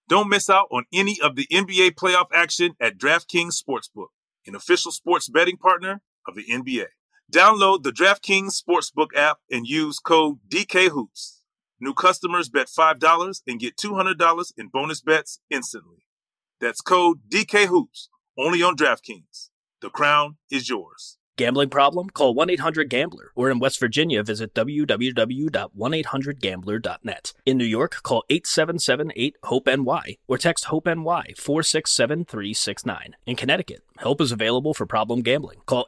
Don't miss out on any of the NBA playoff action at DraftKings Sportsbook, an official sports betting partner of the NBA. Download the DraftKings Sportsbook app and use code DKHOOPS. New customers bet $5 and get $200 in bonus bets instantly. That's code DKHOOPS, only on DraftKings. The crown is yours. Gambling problem? Call 1-800-GAMBLER. Or in West Virginia, visit www.1800gambler.net. In New York, call 877-8-HOPE-NY or text HOPE-NY 467-369. In Connecticut, help is available for problem gambling. Call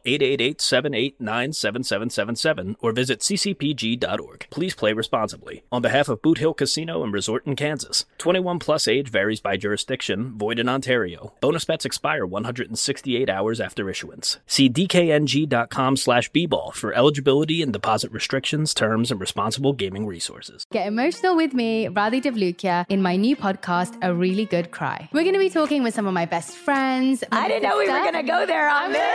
888-789-7777 or visit ccpg.org. Please play responsibly. On behalf of Boot Hill Casino and Resort in Kansas, 21 plus age varies by jurisdiction, void in Ontario. Bonus bets expire 168 hours after issuance. See dkng.com/bball for eligibility and deposit restrictions, terms, and responsible gaming resources. Get emotional with me, Radhi Devlukia, in my new podcast, A Really Good Cry. We're going to be talking with some of my best friends. I didn't know we were going to go there on this.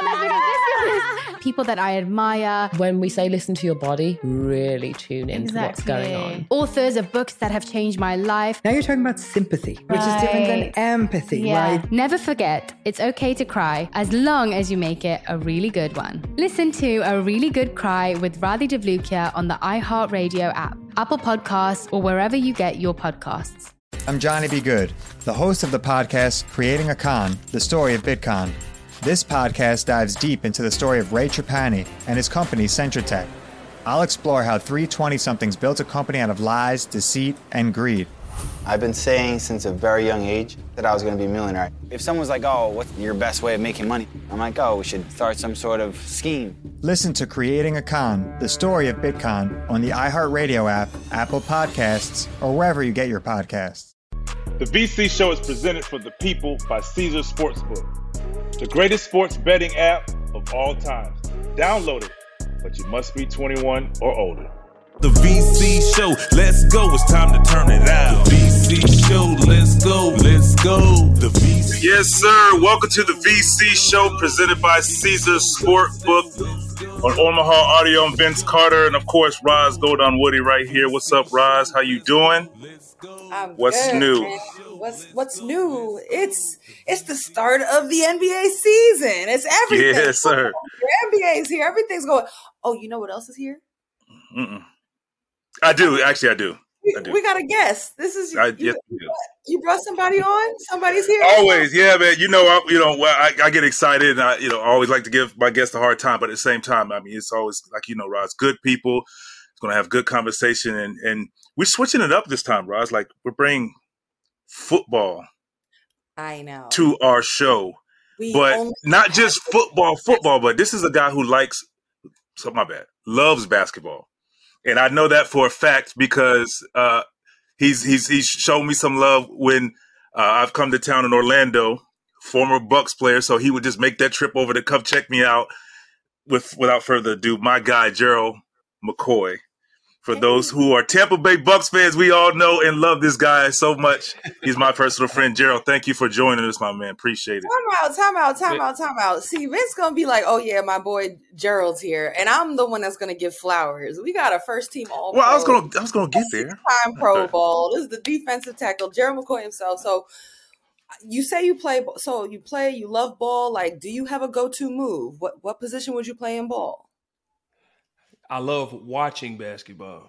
People that I admire. When we say listen to your body, really tune into what's going on. Authors of books that have changed my life. Now you're talking about sympathy, which is different than empathy, right? Never forget, it's okay to cry as long as you make it a really good one. Listen to A Really Good Cry with Radhi Devlukia on the iHeartRadio app, Apple Podcasts, or wherever you get your podcasts. I'm Johnny B. Good, the host of the podcast Creating a Con, the story of Bitcoin. This podcast dives deep into the story of Ray Trapani and his company Centratech. I'll explore how three 20-somethings built a company out of lies, deceit, and greed. I've been saying since a very young age that I was going to be a millionaire. If someone's like, oh, what's your best way of making money? I'm like, oh, we should start some sort of scheme. Listen to Creating a Con, the story of Bitcoin on the iHeartRadio app, Apple Podcasts, or wherever you get your podcasts. The VC Show is presented for the people by Caesars Sportsbook, the greatest sports betting app of all time. Download it, but you must be 21 or older. The VC Show, let's go, it's time to turn it out. The VC Show, let's go, let's go. The VC. Yes, sir. Welcome to the VC Show presented by Caesars Sportsbook on Omaha Audio. I'm Vince Carter, and of course, Roz Goldon Woody right here. What's up, Roz? How you doing? What's good, new? Man. What's new? It's the start of the NBA season. It's everything. Yes, sir. The NBA is here. Everything's going. Oh, you know what else is here? I do. Actually, I do. We got a guest. This is you brought somebody on. Somebody's here. Always, yeah, man. I get excited, and I always like to give my guests a hard time, but at the same time, I mean, it's always like Roz, good people. It's going to have good conversation, and we're switching it up this time, Roz. Like we're bringing football. I know to our show, but not just football, but this is a guy who loves basketball. And I know that for a fact because he's shown me some love when I've come to town in Orlando, former Bucks player. So he would just make that trip over to come check me out. Without further ado, my guy, Gerald McCoy. For those who are Tampa Bay Bucks fans, we all know and love this guy so much. He's my personal friend. Gerald, thank you for joining us, my man. Appreciate it. Time out. See, Vince going to be like, oh, yeah, my boy Gerald's here. And I'm the one that's going to give flowers. We got a first-team all-pro. Well, I was going to get there. Six-time Pro Bowl. This is the defensive tackle, Gerald McCoy himself. So you say you play, you love ball. Like, do you have a go-to move? What position would you play in ball? I love watching basketball.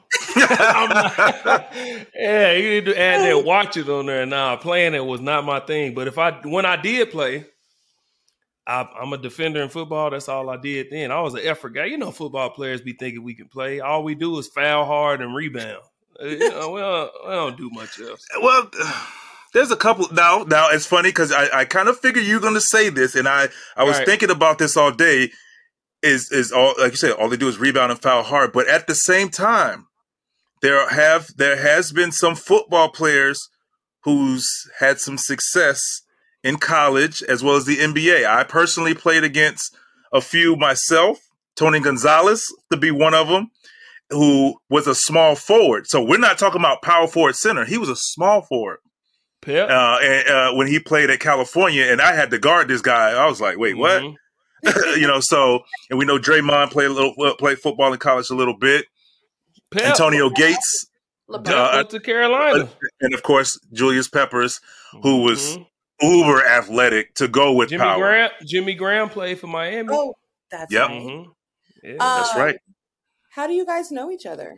Yeah, you need to add that watching on there. Now, playing it was not my thing. But when I did play, I'm a defender in football. That's all I did then. I was an effort guy. Football players be thinking we can play. All we do is foul hard and rebound. We don't do much else. Well, there's a couple. Now it's funny because I kind of figured you were going to say this, and I was thinking about this all day. Is all, like you said, all they do is rebound and foul hard. But at the same time, there has been some football players who's had some success in college as well as the NBA. I personally played against a few myself. Tony Gonzalez to be one of them, who was a small forward. So we're not talking about power forward center. He was a small forward. And when he played at California, and I had to guard this guy, I was like, wait, what? And we know Draymond played football in college a little bit. Antonio Gates went to Carolina. And of course, Julius Peppers, who was uber athletic to go with power. Jimmy Graham played for Miami. Oh, that's right. Mm-hmm. Yeah, that's right. How do you guys know each other?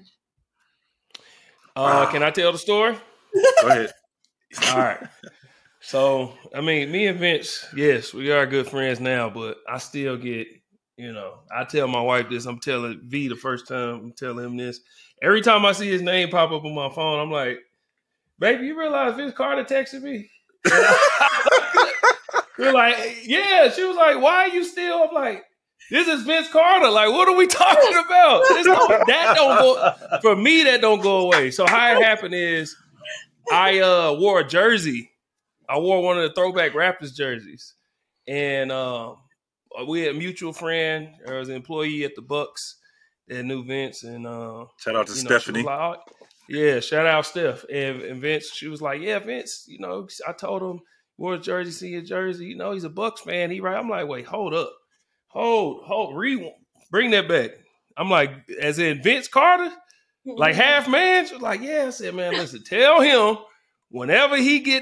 Can I tell the story? Go ahead. All right. So, I mean, me and Vince, yes, we are good friends now, but I still get, I tell my wife this. I'm telling V the first time I'm telling him this. Every time I see his name pop up on my phone, I'm like, baby, you realize Vince Carter texted me? We're like, yeah. She was like, why are you still? I'm like, this is Vince Carter. Like, what are we talking about? That don't go, for me, that don't go away. So how it happened is I wore a jersey. I wore one of the throwback Raptors jerseys. And we had a mutual friend. There was an employee at the Bucks that knew Vince. And shout out to Stephanie. Like, oh, yeah, shout out Steph. And Vince, she was like, yeah, Vince, I told him, wore a jersey, see a jersey. He's a Bucks fan. He right. I'm like, wait, hold up. Hold, bring that back. I'm like, as in Vince Carter? Like half man? She was like, yeah. I said, man, listen, tell him whenever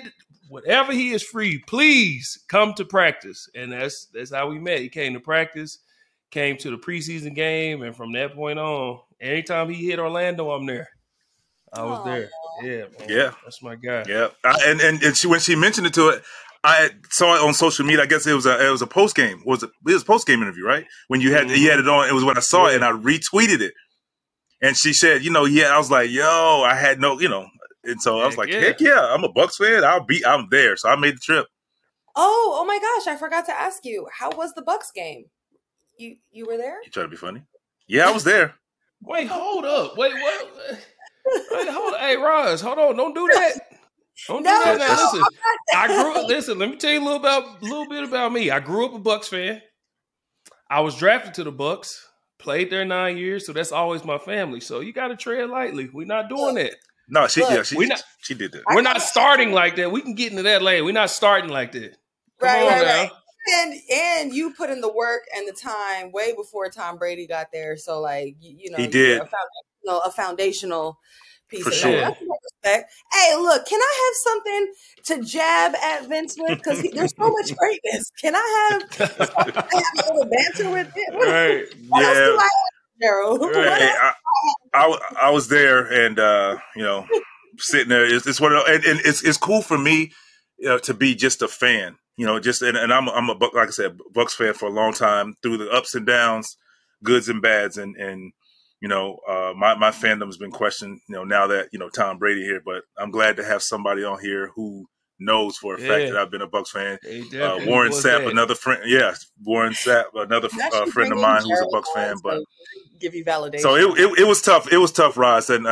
he is free, please come to practice. And that's how we met. He came to practice, came to the preseason game, and from that point on, anytime he hit Orlando, I'm there. I was there. Yeah, man. Yeah. That's my guy. Yeah. And when she mentioned it to it, I saw it on social media. I guess it was a post game. It was a post game interview, right? When you had it on, it was when I saw it and I retweeted it. And she said, I was like, yo, I had no, and so I was like, heck yeah, I'm a Bucks fan. I'm there. So I made the trip. Oh my gosh, I forgot to ask you, how was the Bucks game? You were there? You trying to be funny? Yeah, I was there. Wait, hold up. Wait, what? Wait, hold on. Hey, Roz, hold on. Don't do that. Don't do that now. Listen, let me tell you a little bit about me. I grew up a Bucks fan. I was drafted to the Bucks, played there 9 years, so that's always my family. So you got to tread lightly. We're not doing that. No, she did that. We're not starting like that. We can get into that later. We're not starting like that. Right. And you put in the work and the time way before Tom Brady got there. So like, he did a foundational piece for of sure. That. Respect. Hey, look, can I have something to jab at Vince with? Because there's so much greatness. Can I have a little banter with him? Right. Yeah. Right. I was there, and sitting there. It's one of, and it's cool for me to be just a fan. And I'm a like I said, Bucks fan for a long time through the ups and downs, goods and bads, and my fandom's been questioned. Now that Tom Brady here, but I'm glad to have somebody on here who knows for a fact that I've been a Bucks fan. Warren Sapp, another friend. Yeah, Warren Sapp, another friend of mine who's a Bucks fan. But give you validation. So it was tough. It was tough, Roz, and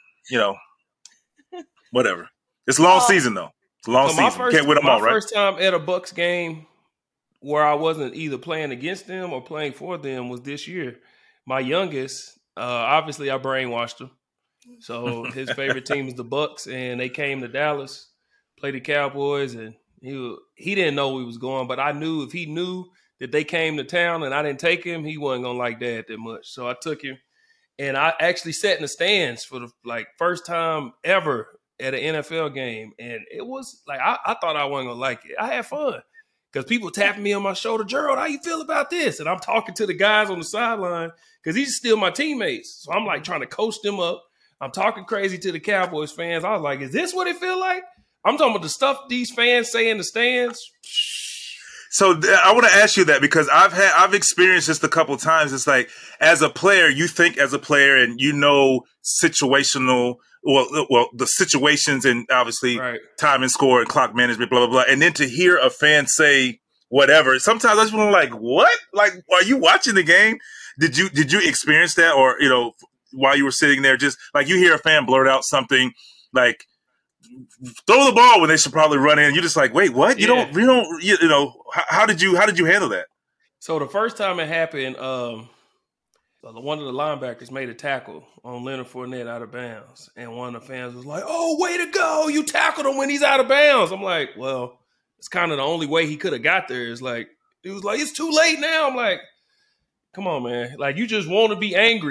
whatever. It's a long season though. It's a long season. Can't win them all, right? My first time at a Bucks game where I wasn't either playing against them or playing for them was this year. My youngest, obviously, I brainwashed him. So his favorite team is the Bucks, and they came to Dallas, played the Cowboys, and he didn't know we was going. But I knew if he knew that they came to town and I didn't take him, he wasn't gonna like that much. So I took him, and I actually sat in the stands for the first time ever at an NFL game, and it was like I thought I wasn't gonna like it. I had fun because people tapping me on my shoulder, Gerald, how you feel about this? And I'm talking to the guys on the sideline because these are still my teammates. So I'm like trying to coach them up. I'm talking crazy to the Cowboys fans. I was like, is this what it feel like? I'm talking about the stuff these fans say in the stands. So I want to ask you that because I've experienced this a couple of times. It's like as a player, you think as a player and situational. Well, the situations and obviously time and score and clock management, blah, blah, blah. And then to hear a fan say whatever, sometimes I just want to like, what? Like, are you watching the game? Did you experience that? Or, while you were sitting there, just like you hear a fan blurt out something like, throw the ball when they should probably run in. You're just like, wait, what? You don't, how did you handle that? So the first time it happened, one of the linebackers made a tackle on Leonard Fournette out of bounds. And one of the fans was like, oh, way to go. You tackled him when he's out of bounds. I'm like, well, it's kind of the only way he could have got there. Is like, it was like, it's too late now. I'm like, come on, man. Like, you just want to be angry.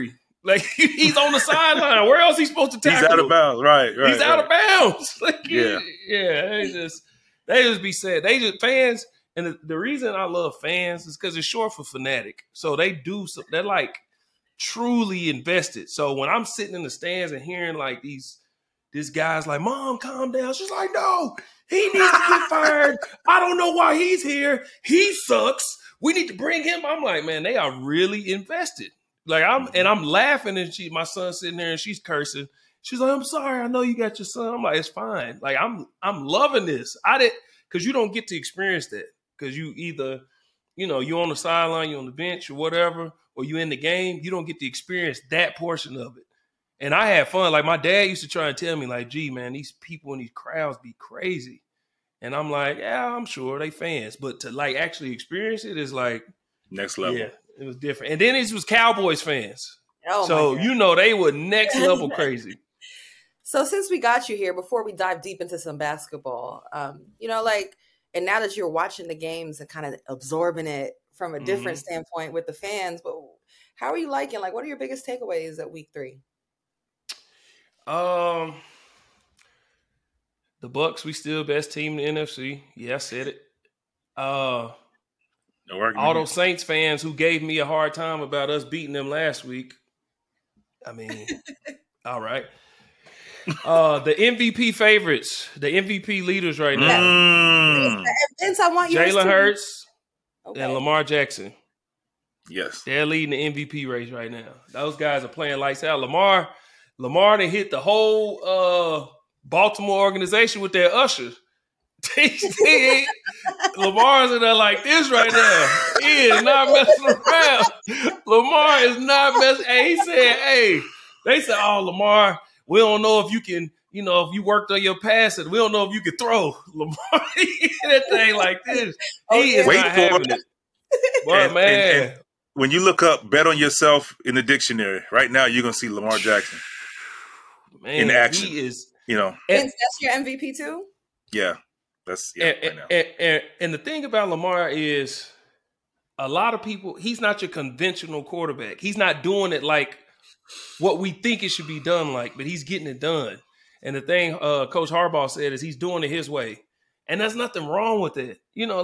Like he's on the sideline. Where else is he supposed to tackle? He's out of bounds. Right. He's out of bounds. Like, yeah. They just be sad. They just fans. And the reason I love fans is because it's short for fanatic. So they're like truly invested. So when I'm sitting in the stands and hearing like this guy's like, Mom, calm down. She's like, no, he needs to get fired. I don't know why he's here. He sucks. We need to bring him. I'm like, man, they are really invested. Like I'm laughing and my son's sitting there and she's cursing. She's like, I'm sorry. I know you got your son. I'm like, it's fine. Like I'm loving this. Because you don't get to experience that. Because you either, you're on the sideline, you're on the bench or whatever, or you in the game. You don't get to experience that portion of it. And I had fun. Like my dad used to try and tell me like, gee, man, these people in these crowds be crazy. And I'm like, yeah, I'm sure they fans. But to like actually experience it is like. Next level. Yeah, it was different. And then it was Cowboys fans. Oh, so, they were next level crazy. So since we got you here, before we dive deep into some basketball, and now that you're watching the games and kind of absorbing it from a different standpoint with the fans, but how are you liking? Like, what are your biggest takeaways at week 3? The Bucks, we still best team in the NFC. Yeah, I said it. No argument. All those Saints fans who gave me a hard time about us beating them last week. I mean, all right. The MVP favorites, the MVP leaders right now. Vince, I want you Jalen Hurts and Lamar Jackson. Yes. They're leading the MVP race right now. Those guys are playing lights out. Lamar done hit the whole Baltimore organization with their usher. Lamar's in there like this right now. He is not messing around. Lamar is not messing. Hey, he said, they said, oh, Lamar, we don't know if you can, if you worked on your passing, we don't know if you can throw. Lamar, he hit that thing like this. He is not having it. But, man. And when you look up bet on yourself in the dictionary, right now you're going to see Lamar Jackson in action. He is. Vince, that's your MVP too? Yeah. That's right now. And the thing about Lamar is a lot of people, he's not your conventional quarterback. He's not doing it like what we think it should be done like, but he's getting it done. And the thing Coach Harbaugh said is he's doing it his way. And there's nothing wrong with it.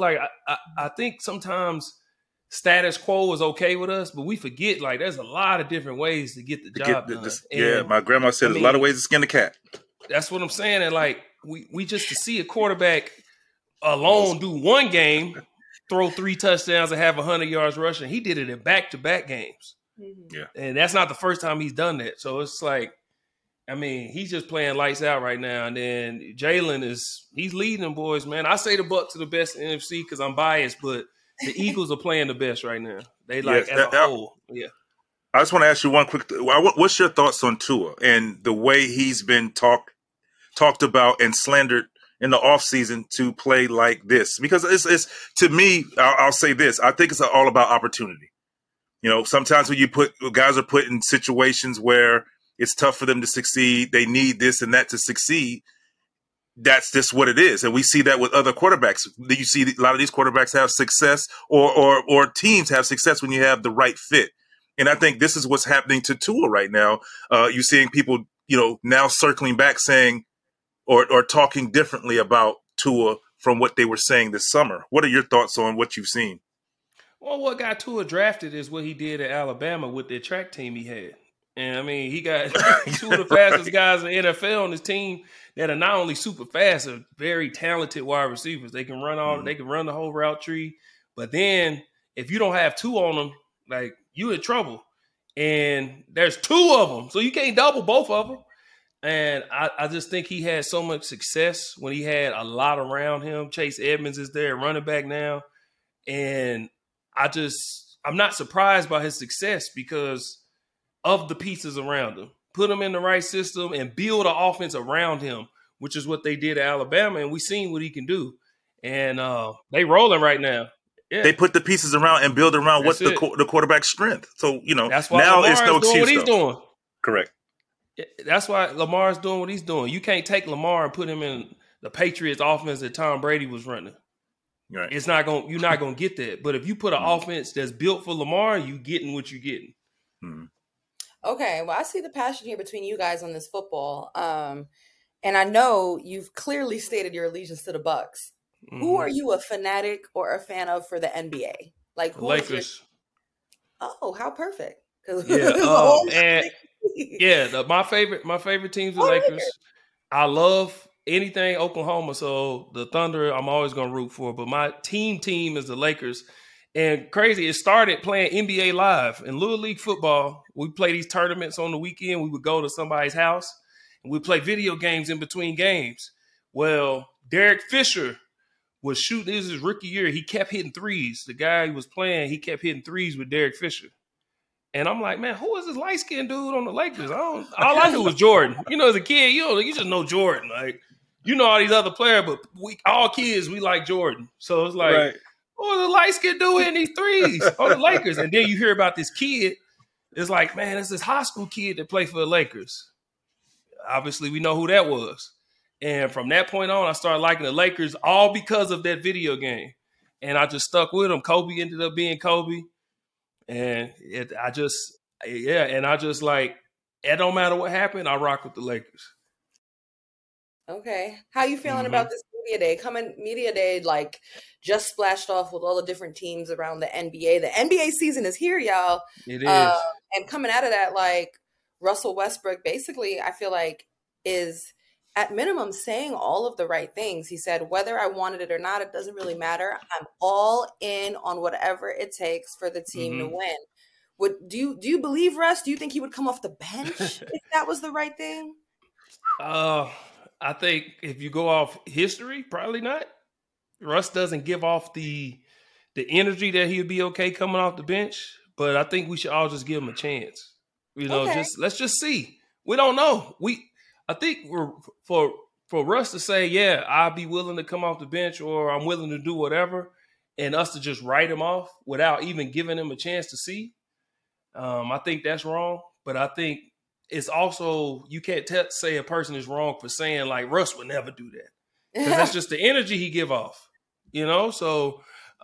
I think sometimes status quo is okay with us, but we forget like there's a lot of different ways to get the job done. My grandma said there's a lot of ways to skin a cat. That's what I'm saying. And like we just to see a quarterback alone do one game, throw 3 touchdowns and have 100 yards rushing. He did it in back-to-back games. Yeah. And that's not the first time he's done that. So it's like, he's just playing lights out right now. And then Jalen he's leading them boys, man. I say the Bucks are the best in the NFC because I'm biased, but the Eagles are playing the best right now. They as a whole. Yeah. I just want to ask you one quick what's your thoughts on Tua and the way he's been talked about and slandered in the offseason to play like this? Because it's to me, I'll say this. I think it's all about opportunity. Sometimes when guys are put in situations where it's tough for them to succeed, they need this and that to succeed. That's just what it is. And we see that with other quarterbacks. You see a lot of these quarterbacks have success or teams have success when you have the right fit. And I think this is what's happening to Tua right now. You're seeing people, now circling back saying or talking differently about Tua from what they were saying this summer. What are your thoughts on what you've seen? Well, what got Tua drafted is what he did at Alabama with the track team he had. And, he got 2 of the fastest guys in the NFL on his team that are not only super fast, are very talented wide receivers. They can run they can run the whole route tree. But then if you don't have 2 on them, like, you in trouble. And there's 2 of them, so you can't double both of them. And I just think he had so much success when he had a lot around him. Chase Edmonds is there, running back now. And I'm not surprised by his success because of the pieces around him. Put him in the right system and build an offense around him, which is what they did at Alabama. And we've seen what he can do. And they rolling right now. Yeah. They put the pieces around and build around what's the quarterback's strength. So, that's why now Lamar it's no is doing excuse. What he's doing. Correct. That's why Lamar's doing what he's doing. You can't take Lamar and put him in the Patriots offense that Tom Brady was running. Right. You're not gonna get that. But if you put an offense that's built for Lamar, you getting what you're getting. Okay, well, I see the passion here between you guys on this football. And I know you've clearly stated your allegiance to the Bucks. Mm-hmm. Who are you a fanatic or a fan of for the NBA? Like who Lakers. Oh, how perfect. Yeah, my favorite teams are Lakers. I love anything Oklahoma, so the Thunder I'm always gonna root for. But my team is the Lakers. And crazy, it started playing NBA Live in Little League football. We play these tournaments on the weekend. We would go to somebody's house and we'd play video games in between games. Well, Derek Fisher was shooting. This is his rookie year. He kept hitting threes. The guy he was playing, he kept hitting threes with Derek Fisher. And I'm like, man, who is this light-skinned dude on the Lakers? All I knew was Jordan. As a kid, you just know Jordan. Like, all these other players, but all kids, we like Jordan. So it's like, right. Oh, the light-skinned dude in these threes on the Lakers. And then you hear about this kid. It's like, man, it's this high school kid that played for the Lakers. Obviously, we know who that was. And from that point on, I started liking the Lakers all because of that video game. And I just stuck with them. Kobe ended up being Kobe. And I just like, it don't matter what happened, I rock with the Lakers. Okay. How you feeling about this media day, like just splashed off with all the different teams around the NBA. The NBA season is here, y'all. It is. And coming out of that, like Russell Westbrook basically, I feel like is at minimum saying all of the right things. He said, whether I wanted it or not, it doesn't really matter. I'm all in on whatever it takes for the team to win. Do you believe Russ? Do you think he would come off the bench if that was the right thing? I think if you go off history, probably not. Russ doesn't give off the energy that he would be okay coming off the bench, but I think we should all just give him a chance. Let's just see. We don't know. I think for Russ to say, yeah, I'll be willing to come off the bench or I'm willing to do whatever, and us to just write him off without even giving him a chance to see, I think that's wrong. But I think it's also, you can't say a person is wrong for saying like Russ would never do that. Because that's just the energy he give off, So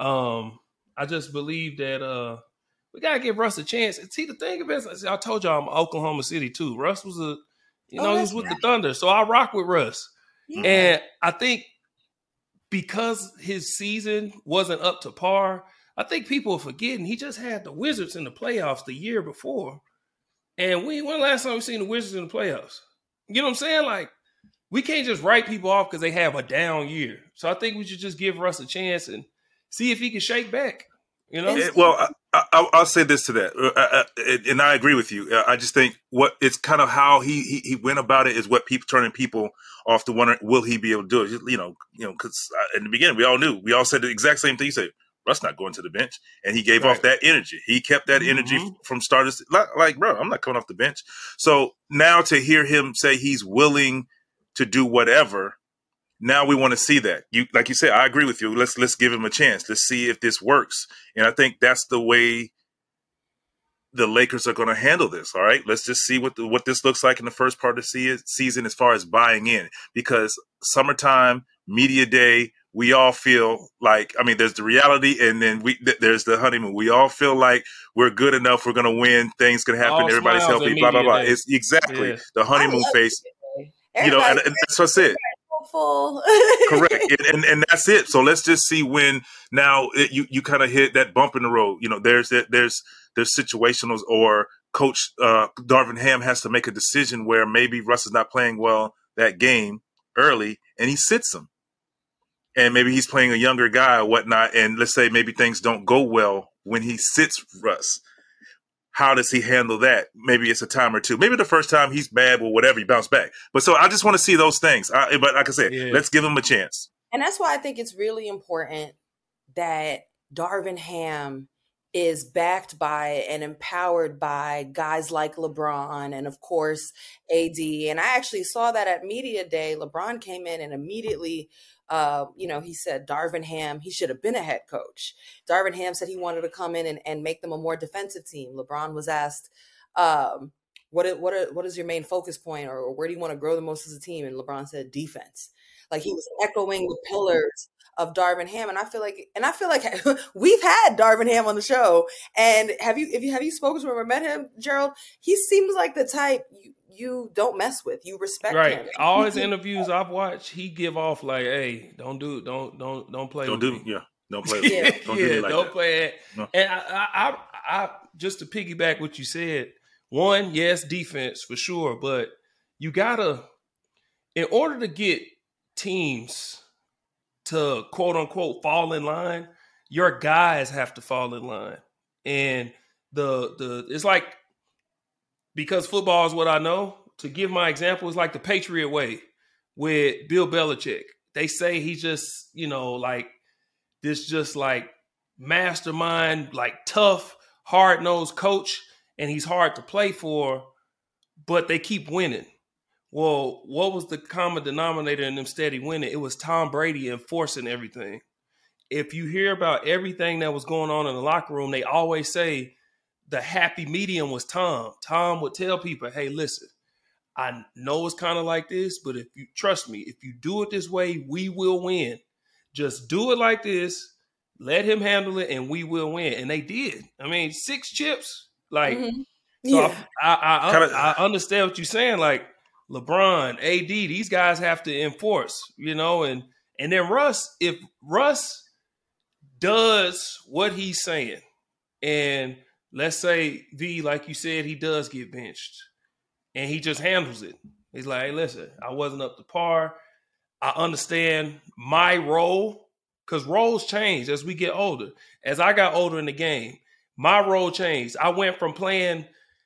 I just believe that we got to give Russ a chance. And see, the thing about it, I told y'all I'm Oklahoma City too. Russ was he was with the Thunder. So I rock with Russ. Yeah. And I think because his season wasn't up to par, I think people are forgetting he just had the Wizards in the playoffs the year before. And when last time we seen the Wizards in the playoffs? You know what I'm saying? Like, we can't just write people off because they have a down year. So I think we should just give Russ a chance and see if he can shake back. Well, I'll say this to that, and I agree with you. I just think it's kind of how he went about it is what turning people off to wondering, will he be able to do it? Because in the beginning we all said the exact same thing. You said Russ not going to the bench, and he gave off that energy. He kept that energy from starters. Like, bro, I'm not coming off the bench. So now to hear him say he's willing to do whatever. Now we want to see that. Like you said, I agree with you. Let's give him a chance. Let's see if this works. And I think that's the way the Lakers are going to handle this. All right, let's just see what this looks like in the first part of the season as far as buying in. Because summertime, media day, we all feel like, there's the reality, and then there's the honeymoon. We all feel like we're good enough. We're going to win. Things can happen. All everybody's healthy. Blah blah blah. It's exactly the honeymoon phase. And that's what I said. Correct. And that's it. So let's just see when now you kind of hit that bump in the road. There's situationals, or Coach Darvin Ham has to make a decision where maybe Russ is not playing well that game early and he sits him. And maybe he's playing a younger guy or whatnot. And let's say maybe things don't go well when he sits Russ. How does he handle that? Maybe it's a time or two. Maybe the first time he's bad or whatever, he bounced back. But so I just want to see those things. But like I said, let's give him a chance. And that's why I think it's really important that Darvin Ham is backed by and empowered by guys like LeBron and, of course, AD. And I actually saw that at Media Day. LeBron came in and immediately he said Darvin Ham, he should have been a head coach. Darvin Ham said he wanted to come in and make them a more defensive team. LeBron was asked, what is your main focus point, or where do you want to grow the most as a team? And LeBron said defense. Like, he was echoing the pillars of Darvin Ham, and I feel like we've had Darvin Ham on the show. And have you spoken to him or met him, Gerald? He seems like the type you don't mess with. You respect him. All his interviews I've watched, he give off like, "Hey, don't play. Don't with do me. Yeah, don't play. With me. Don't do me like don't that. play it." No. And I just to piggyback what you said. One, yes, defense for sure, but you gotta, in order to get teams to quote unquote fall in line, your guys have to fall in line. And the it's like, because football is what I know, to give my example, it's like the Patriot way with Bill Belichick. They say he's just, like this just like mastermind, like tough, hard-nosed coach, and he's hard to play for, but they keep winning. Well, what was the common denominator in them steady winning? It was Tom Brady enforcing everything. If you hear about everything that was going on in the locker room, they always say the happy medium was Tom. Tom would tell people, hey, listen, I know it's kind of like this, but if you trust me, if you do it this way, we will win. Just do it like this, let him handle it, and we will win. And they did. I mean, 6 chips. Like, so I understand what you're saying. Like, LeBron, AD, these guys have to enforce, and then Russ, if Russ does what he's saying, and let's say V, like you said, he does get benched and he just handles it. He's like, hey, listen, I wasn't up to par. I understand my role, because roles change as we get older. As I got older in the game, my role changed. I went from playing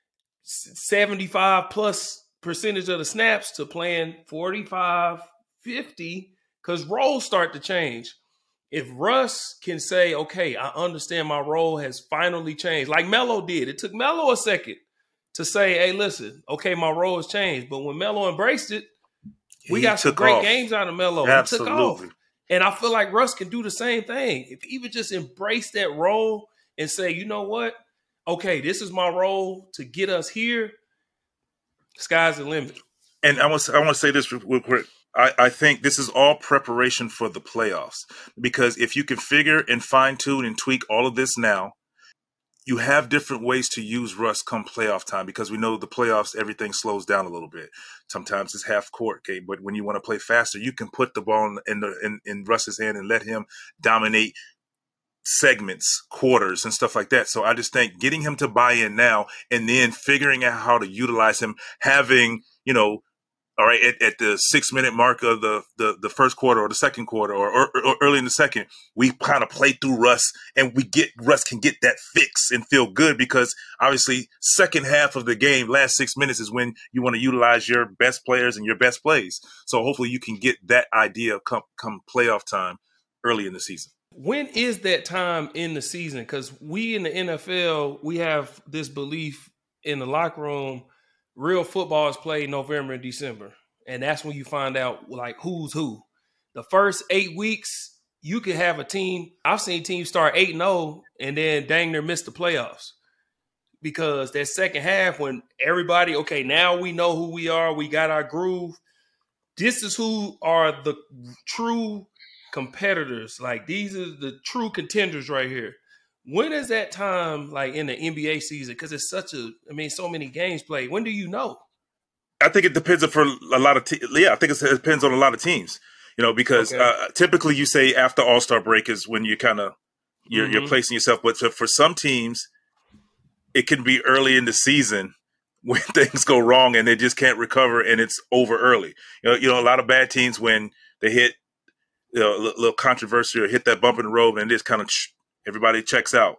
75 plus percentage of the snaps to playing 45, 50, because roles start to change. If Russ can say, okay, I understand my role has finally changed, like Melo did. It took Melo a second to say, hey, listen, okay, my role has changed. But when Melo embraced it, we got some great games out of Melo. Absolutely. He took off. And I feel like Russ can do the same thing. If he would just embrace that role and say, you know what? Okay, this is my role to get us here. Sky's the limit. And I want to say this real quick. I think this is all preparation for the playoffs, because if you can figure and fine tune and tweak all of this now, you have different ways to use Russ come playoff time, because we know the playoffs, everything slows down a little bit. Sometimes it's half court, okay? But when you want to play faster, you can put the ball in Russ's hand and let him dominate segments, quarters, and stuff like that. So I just think getting him to buy in now and then figuring out how to utilize him, having, all right, at the 6-minute mark of the first quarter or the second quarter or early in the second, we kind of play through Russ, and Russ can get that fix and feel good, because obviously second half of the game, last 6 minutes is when you want to utilize your best players and your best plays. So hopefully you can get that idea come playoff time early in the season. When is that time in the season? Because we in the NFL, we have this belief in the locker room, real football is played November and December. And that's when you find out, like, who's who. The first 8 weeks, you could have a team. I've seen teams start 8-0 and then dang near miss the playoffs. Because that second half, when everybody, okay, now we know who we are. We got our groove. This is who are the true competitors. Like, these are the true contenders right here. When is that time, like in the NBA season? Because it's so many games played. When do you know? I think it depends for a lot of I think it depends on a lot of teams. Because typically you say after All-Star break is when you kind of you're placing yourself. But for some teams, it can be early in the season when things go wrong and they just can't recover, and it's over early. A lot of bad teams, when they hit a little controversy or hit that bump in the road, and just kind of everybody checks out.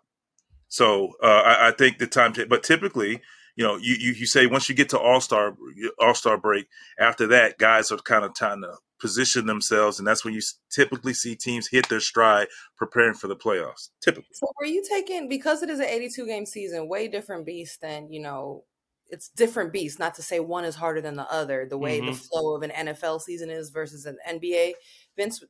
So I think the time, but typically, you say once you get to All-Star break, after that, guys are kind of trying to position themselves, and that's when you typically see teams hit their stride preparing for the playoffs. Typically. So were you taking, because it is an 82-game season, way different beast than, it's different beast, not to say one is harder than the other, the way the flow of an NFL season is versus an NBA. Vince,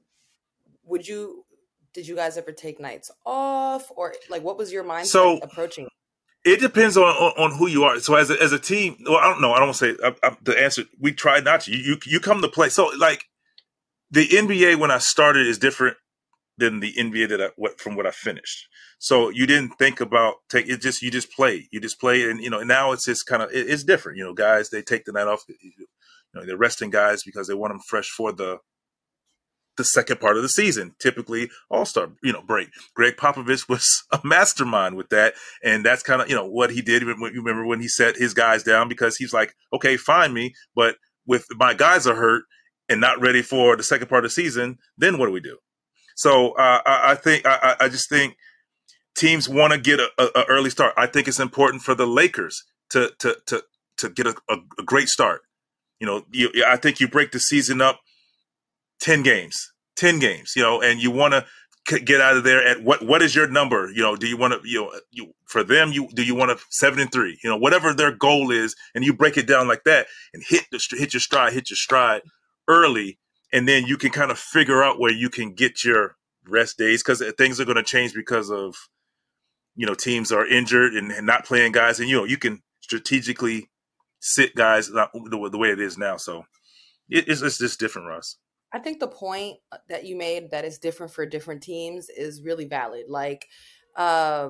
did you guys ever take nights off, or like what was your mindset approaching? It depends on who you are. So as a team, well, I don't know. I don't want to say the answer. We try not to. You come to play. So like the NBA when I started is different than the NBA from what I finished. So you didn't think about you just play, and and now it's just kind of it's different. Guys, they take the night off. They're resting guys because they want them fresh for the second part of the season, typically All-Star, break. Greg Popovich was a mastermind with that, and that's kind of what he did. You remember when he set his guys down because he's like, okay, fine me, but with my guys are hurt and not ready for the second part of the season, then what do we do? So I just think teams want to get a early start. I think it's important for the Lakers to get a great start. I think you break the season up 10 games, and you want to get out of there at what is your number? Do you want to, for them, do you want a 7-3, whatever their goal is, and you break it down like that and hit your stride early. And then you can kind of figure out where you can get your rest days, because things are going to change because of, teams are injured and not playing guys. And, you can strategically sit guys the way it is now. So it's just different, Russ. I think the point that you made that is different for different teams is really valid. Like, I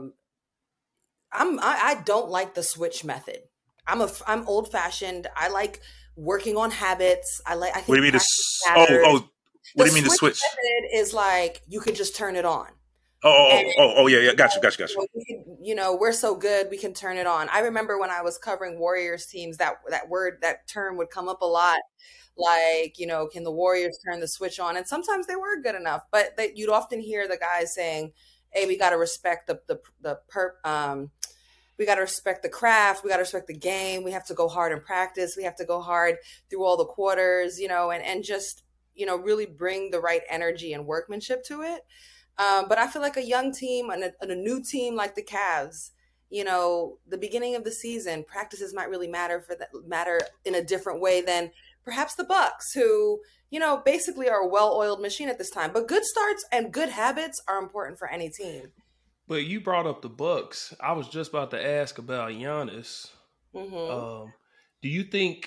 don't like the switch method. I'm old fashioned. I like working on habits. I think. What do you mean what do you mean the switch? Method is like you could just turn it on. Yeah. Gotcha. We're so good, we can turn it on. I remember when I was covering Warriors teams, that term would come up a lot. Like, can the Warriors turn the switch on? And sometimes they were good enough, but you'd often hear the guys saying, "Hey, we got to respect we got to respect the craft. We got to respect the game. We have to go hard in practice. We have to go hard through all the quarters, and just, really bring the right energy and workmanship to it." But I feel like a young team and a new team like the Cavs, the beginning of the season, practices might really matter in a different way than perhaps the Bucks, who, basically are a well-oiled machine at this time. But good starts and good habits are important for any team. But you brought up the Bucks. I was just about to ask about Giannis. Mm-hmm. Do you think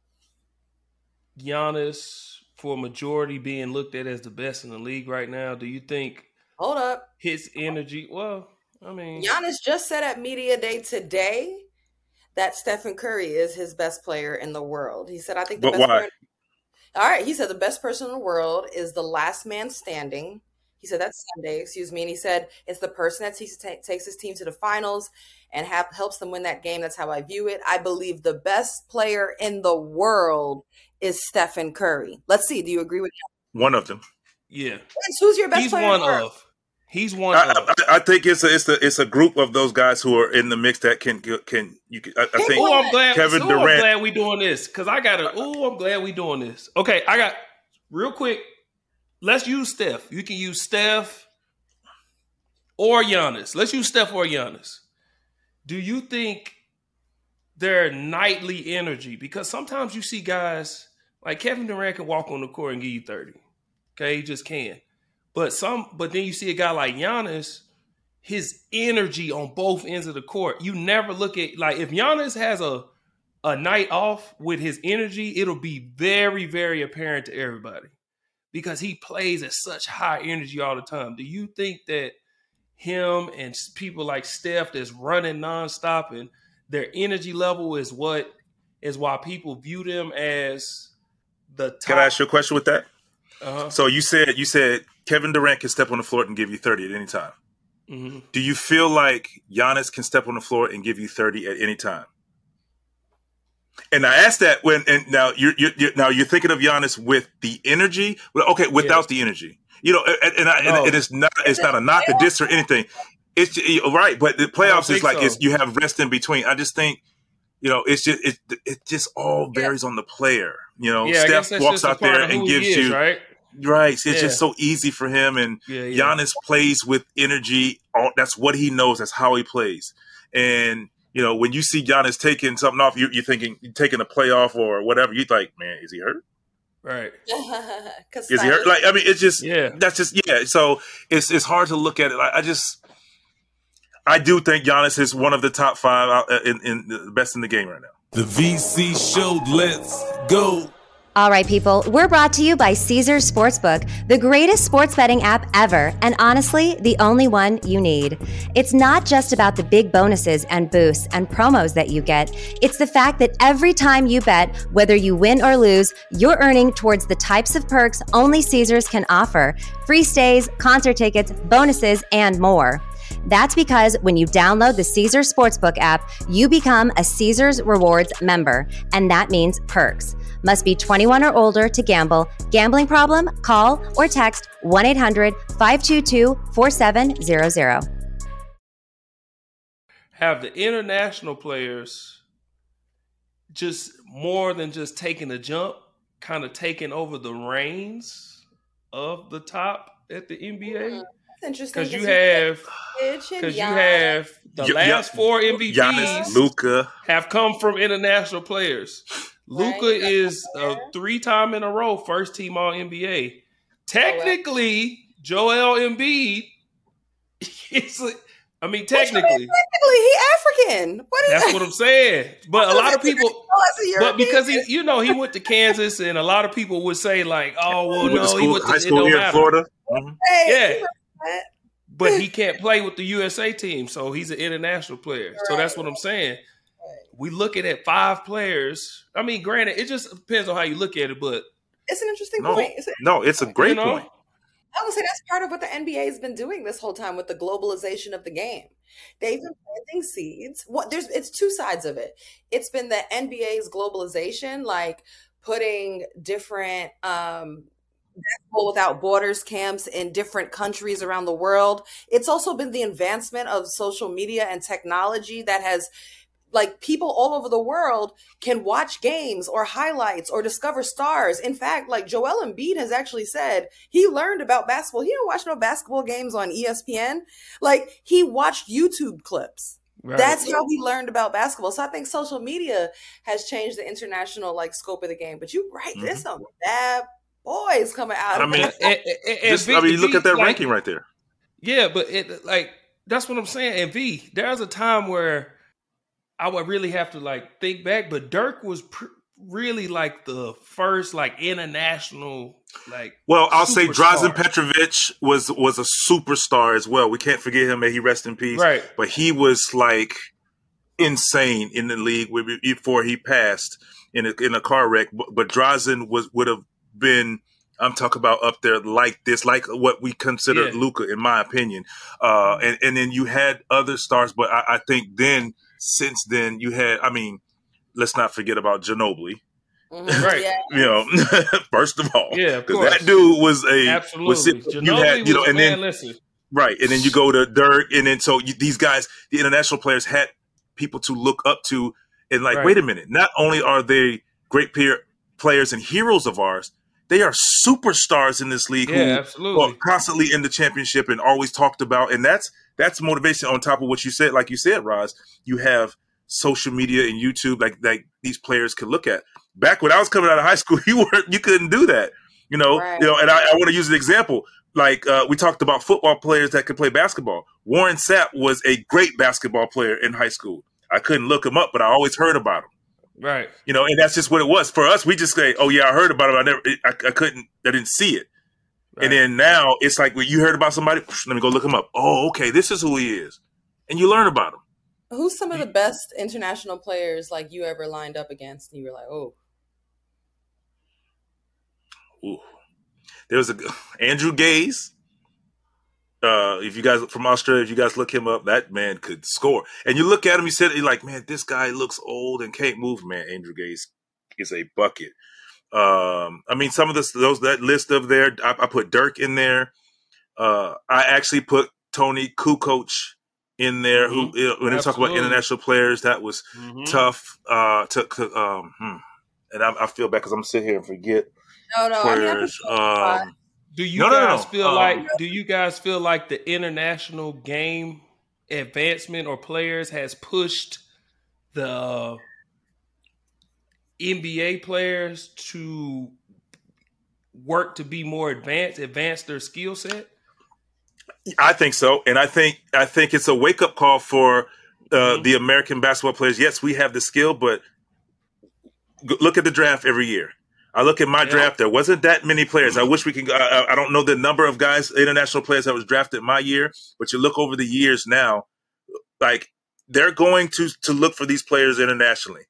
Giannis, for a majority, being looked at as the best in the league right now, do you think Hold up. his energy? Well, I mean, Giannis just said at Media Day today that Stephen Curry is his best player in the world. He said, I think the best player. All right. He said the best person in the world is the last man standing. He said that's Sunday, and he said it's the person that takes his team to the finals and helps them win that game. That's how I view it. I believe the best player in the world is Stephen Curry. Let's see. Do you agree with him? One of them. Yeah. Who's your best player? He's one of. I think it's a group of those guys who are in the mix that can. I think. Oh, I'm glad. Kevin Durant. I'm glad we doing this because I got to. Oh, I'm glad we doing this. Okay, I got real quick. Let's use Steph. You can use Steph or Giannis. Let's use Steph or Giannis. Do you think their nightly energy? Because sometimes you see guys like Kevin Durant can walk on the court and give you 30. Okay, he just can. But then you see a guy like Giannis, his energy on both ends of the court. You never look at, like, if Giannis has a night off with his energy, it'll be very, very apparent to everybody because he plays at such high energy all the time. Do you think that him and people like Steph that's running nonstop and their energy level is why people view them as the top? Can I ask you a question with that? Uh-huh. So you said Kevin Durant can step on the floor and give you 30 at any time. Mm-hmm. Do you feel like Giannis can step on the floor and give you 30 at any time? And I asked that now you're thinking of Giannis with the energy. Okay, without the energy, and it's not a knock, a diss, or anything. It's right, but the playoffs is like you have rest in between. I just think it just all varies on the player. Steph walks out there and gives you right. It's just so easy for him, and Giannis plays with energy. That's what he knows. That's how he plays, and. When you see Giannis taking something off, you're thinking taking a playoff or whatever. You're like, man, is he hurt? Right? Is he hurt? Like, I mean, it's just that's just So it's hard to look at it. I do think Giannis is one of the top 5 in the best in the game right now. The VC show, let's go. All right, people, we're brought to you by Caesars Sportsbook, the greatest sports betting app ever, and honestly, the only one you need. It's not just about the big bonuses and boosts and promos that you get. It's the fact that every time you bet, whether you win or lose, you're earning towards the types of perks only Caesars can offer. Free stays, concert tickets, bonuses, and more. That's because when you download the Caesars Sportsbook app, you become a Caesars Rewards member, and that means perks. Must be 21 or older to gamble. Gambling problem? Call or text 1-800-522-4700. Have the international players just more than just taking the jump, kind of taking over the reins of the top at the NBA? Interesting because you have the last four MVPs, Giannis, Luka, have come from international players. Luka is a 3-time in a row first team All NBA. Technically, Joel Embiid is. Technically, he African. That's what I'm saying. But a lot of people, but because he went to Kansas, and a lot of people would say like, "Oh, well, no, he went to high school here in Florida." Mm-hmm. Yeah. But he can't play with the USA team, so he's an international player. Right. So that's what I'm saying. Right. We looking at 5 players. Granted, it just depends on how you look at it, but it's an interesting point. It's a great point. I would say that's part of what the NBA has been doing this whole time with the globalization of the game. They've been planting seeds. It's 2 sides of it. It's been the NBA's globalization, like putting different Basketball Without Borders camps in different countries around the world. It's also been the advancement of social media and technology that has, like, people all over the world can watch games or highlights or discover stars. In fact, like Joel Embiid has actually said he learned about basketball. He didn't watch no basketball games on ESPN. Like, he watched YouTube clips. Right. That's how he learned about basketball. So I think social media has changed the international scope of the game. But you're right, there's some bad boys coming out. You look at that ranking right there. Yeah, but that's what I'm saying. And V, there's a time where I would really have to think back, but Dirk was really the first international Well, I'll say Drazen Petrovic was a superstar as well. We can't forget him. May he rest in peace. Right, but he was insane in the league before he passed in a car wreck. But Drazen would have been, I'm talking about up there like what we consider Luka, in my opinion. And then you had other stars, but I think since then you had, let's not forget about Ginobili. Mm-hmm. Right. First of all, because that dude was right. And then you go to Dirk, and then these guys, the international players, had people to look up to, and wait a minute, not only are they great players and heroes of ours, they are superstars in this league who are constantly in the championship and always talked about. And that's motivation on top of what you said. Like you said, Roz, you have social media and YouTube like these players can look at. Back when I was coming out of high school, you couldn't do that. And I want to use an example. We talked about football players that could play basketball. Warren Sapp was a great basketball player in high school. I couldn't look him up, but I always heard about him. Right. And that's just what it was. For us, we just say, oh, yeah, I heard about it. I didn't see it. Right. And then now it's like, when you heard about somebody, let me go look him up. Oh, okay, this is who he is. And you learn about him. Who's some of the best international players you ever lined up against? And you were like, oh. Ooh. There was Andrew Gaze. If you guys from Australia, if you guys look him up, that man could score. And you look at him, you're like, man, this guy looks old and can't move. Man, Andrew Gaze is a bucket. Some of that list of there, I put Dirk in there. I actually put Tony Kukoc in there. Mm-hmm. Who, when they talk about international players, that was tough. And I feel bad because I'm sitting here and forget players. Do you guys feel like the international game advancement or players has pushed the NBA players to work to be more advance their skill set? I think so, and I think it's a wake up call for the American basketball players. Yes, we have the skill, but look at the draft every year. I look at my draft. There wasn't that many players. I wish we can. I don't know the number of guys, international players that was drafted my year, but you look over the years now, like they're going to look for these players internationally.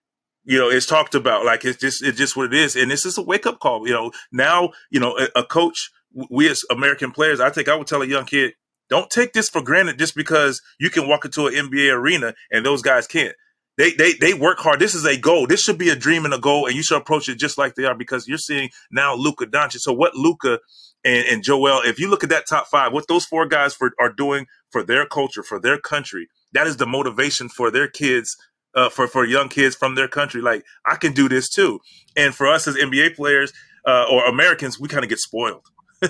It's talked about, like it's just what it is, and this is a wake up call. Now a coach. We as American players, I would tell a young kid, don't take this for granted just because you can walk into an NBA arena and those guys can't. They work hard. This is a goal. This should be a dream and a goal, and you should approach it just like they are, because you're seeing now Luka Doncic. So what Luka and Joel, if you look at that top 5, what those 4 guys are doing for their culture, for their country, that is the motivation for their kids, for young kids from their country. Like, I can do this too. And for us as NBA players or Americans, we kind of get spoiled.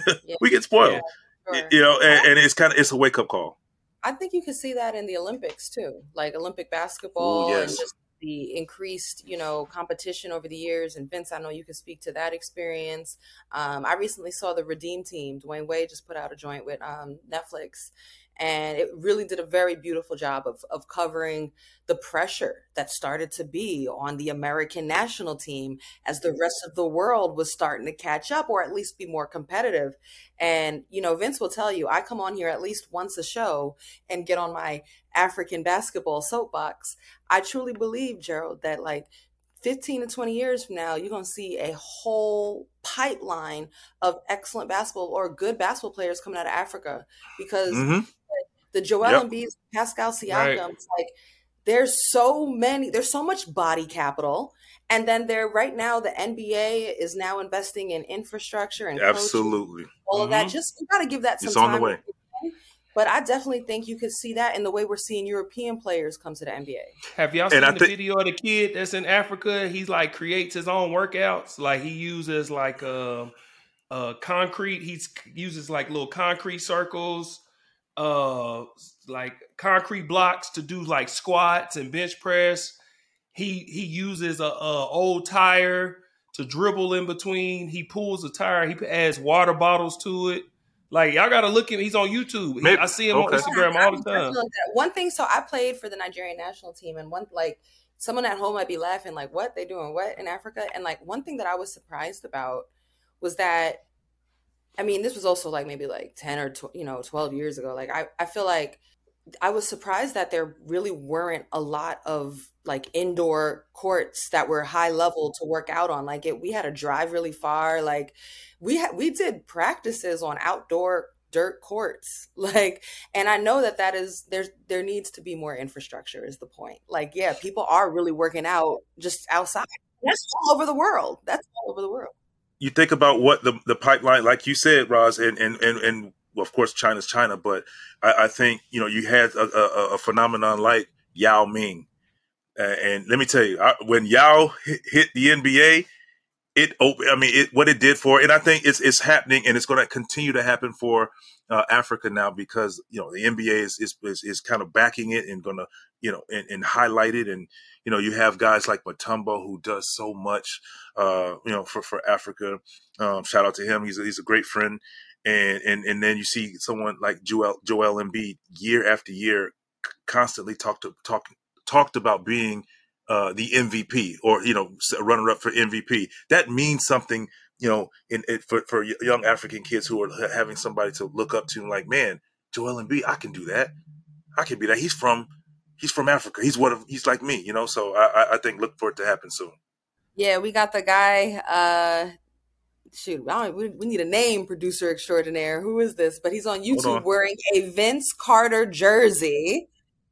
We get spoiled, sure. And it's a wake up call. I think you can see that in the Olympics too, like Olympic basketball. Ooh, yes. And just the increased, competition over the years. And Vince, I know you can speak to that experience. I recently saw the Redeem Team. Dwayne Wade just put out a joint with Netflix, and it really did a very beautiful job of covering the pressure that started to be on the American national team as the rest of the world was starting to catch up, or at least be more competitive. And, Vince will tell you, I come on here at least once a show and get on my African basketball soapbox. I truly believe, Gerald, that like 15 to 20 years from now, you're going to see a whole pipeline of excellent basketball or good basketball players coming out of Africa, because the Joel Embiid, Pascal Siakam, like there's so much body capital. And then right now, the NBA is now investing in infrastructure and absolutely coaching, all of that. Just, you got to give that some it's time. On the way. But I definitely think you could see that in the way we're seeing European players come to the NBA. Have y'all seen the video of the kid that's in Africa? He's like creates his own workouts. Like he uses like concrete. He uses like little concrete circles, like concrete blocks to do like squats and bench press. He uses a old tire to dribble in between. He pulls a tire. He adds water bottles to it. Like, y'all got to look at him. He's on YouTube. I see him on Instagram all the time. One thing, so I played for the Nigerian national team, and someone at home might be laughing, like, what? They doing what in Africa? And like, one thing that I was surprised about was that, I mean, this was also like maybe like 10 or 12 years ago. Like, I feel like I was surprised that there really weren't a lot of like indoor courts that were high level to work out on. Like we had to drive really far. Like we did practices on outdoor dirt courts. Like, and I know that is, there needs to be more infrastructure is the point. Like, yeah, people are really working out just outside. That's all over the world. You think about what the pipeline, like you said, Roz, and well, of course, China's China, but I think, you had a phenomenon like Yao Ming. And let me tell you, when Yao hit the NBA, what it did for, and I think it's happening, and it's going to continue to happen for Africa now, because the NBA is kind of backing it and going to and highlight it, and you have guys like Mutombo who does so much for Africa. Shout out to him; he's a great friend, and then you see someone like Joel Embiid year after year constantly talked about being the MVP or, runner up for MVP. That means something, for young African kids who are having somebody to look up to, like, man, Joel Embiid, I can do that. I can be that. He's from Africa. He's like me, so I think look for it to happen soon. Yeah, we got the guy, we need a name, producer extraordinaire. Who is this? But he's on YouTube wearing a Vince Carter jersey.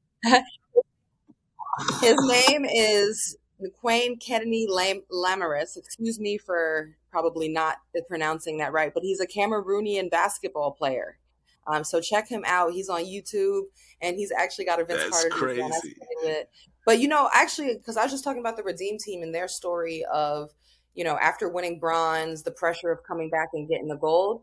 His name is McQuain Kennedy Lamaris. Excuse me for probably not pronouncing that right, but he's a Cameroonian basketball player. So check him out. He's on YouTube, and he's actually got a Vince Carter jersey on. But actually, because I was just talking about the Redeem Team and their story of, after winning bronze, the pressure of coming back and getting the gold.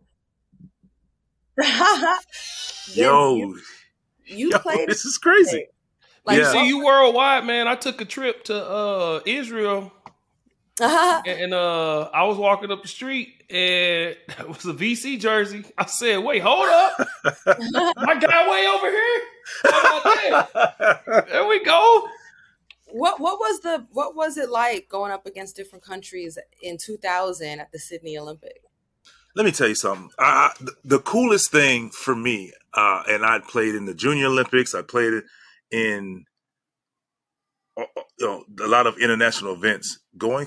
You played. This is crazy. Like, see, you worldwide, man. I took a trip to Israel, and I was walking up the street, and it was a VC jersey. I said, "Wait, hold up, my guy way over here." How about that? There we go. What was it like going up against different countries in 2000 at the Sydney Olympics? Let me tell you something. The coolest thing for me, and I played in the Junior Olympics. I played in a lot of international events. Going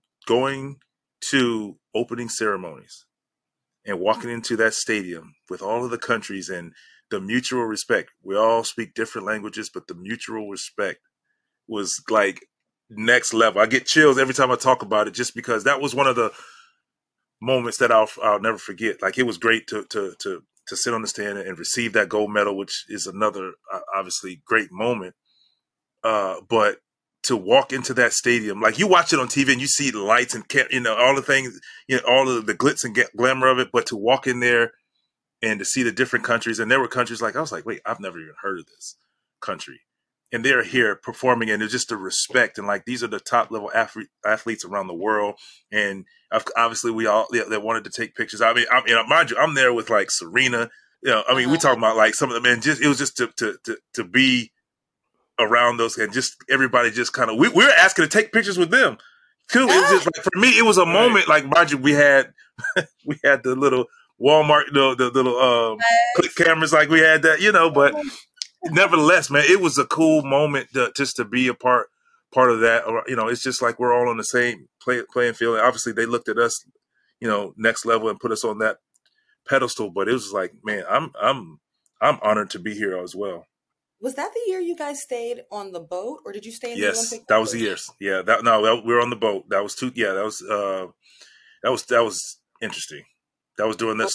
to opening ceremonies and walking into that stadium with all of the countries and the mutual respect. We all speak different languages, but the mutual respect was like next level. I get chills every time I talk about it, just because that was one of the moments that I'll never forget. Like, it was great to sit on the stand and receive that gold medal, which is another obviously great moment. But to walk into that stadium, like, you watch it on TV and you see the lights and all the things, all of the glitz and glamour of it. But to walk in there and to see the different countries, and there were countries like, I was like, wait, I've never even heard of this country. And they're here performing, and it's just the respect. And like, these are the top level athletes around the world. And obviously we all, they wanted to take pictures. I mean, mind you, I'm there with like Serena, we talking about like some of them, and it was just to be around those, and just everybody just kind of, we were asking to take pictures with them too. It was just like, for me, it was a moment, like, mind you, we had the little Walmart, the little click cameras, like we had that, but nevertheless, man, it was a cool moment just to be a part of that. It's just like we're all on the same playing field. And obviously, they looked at us, next level and put us on that pedestal. But it was like, man, I'm honored to be here as well. Was that the year you guys stayed on the boat, or did you stay in the Olympic? Yes, that was the years. Yeah, we were on the boat. That was that was interesting. That was during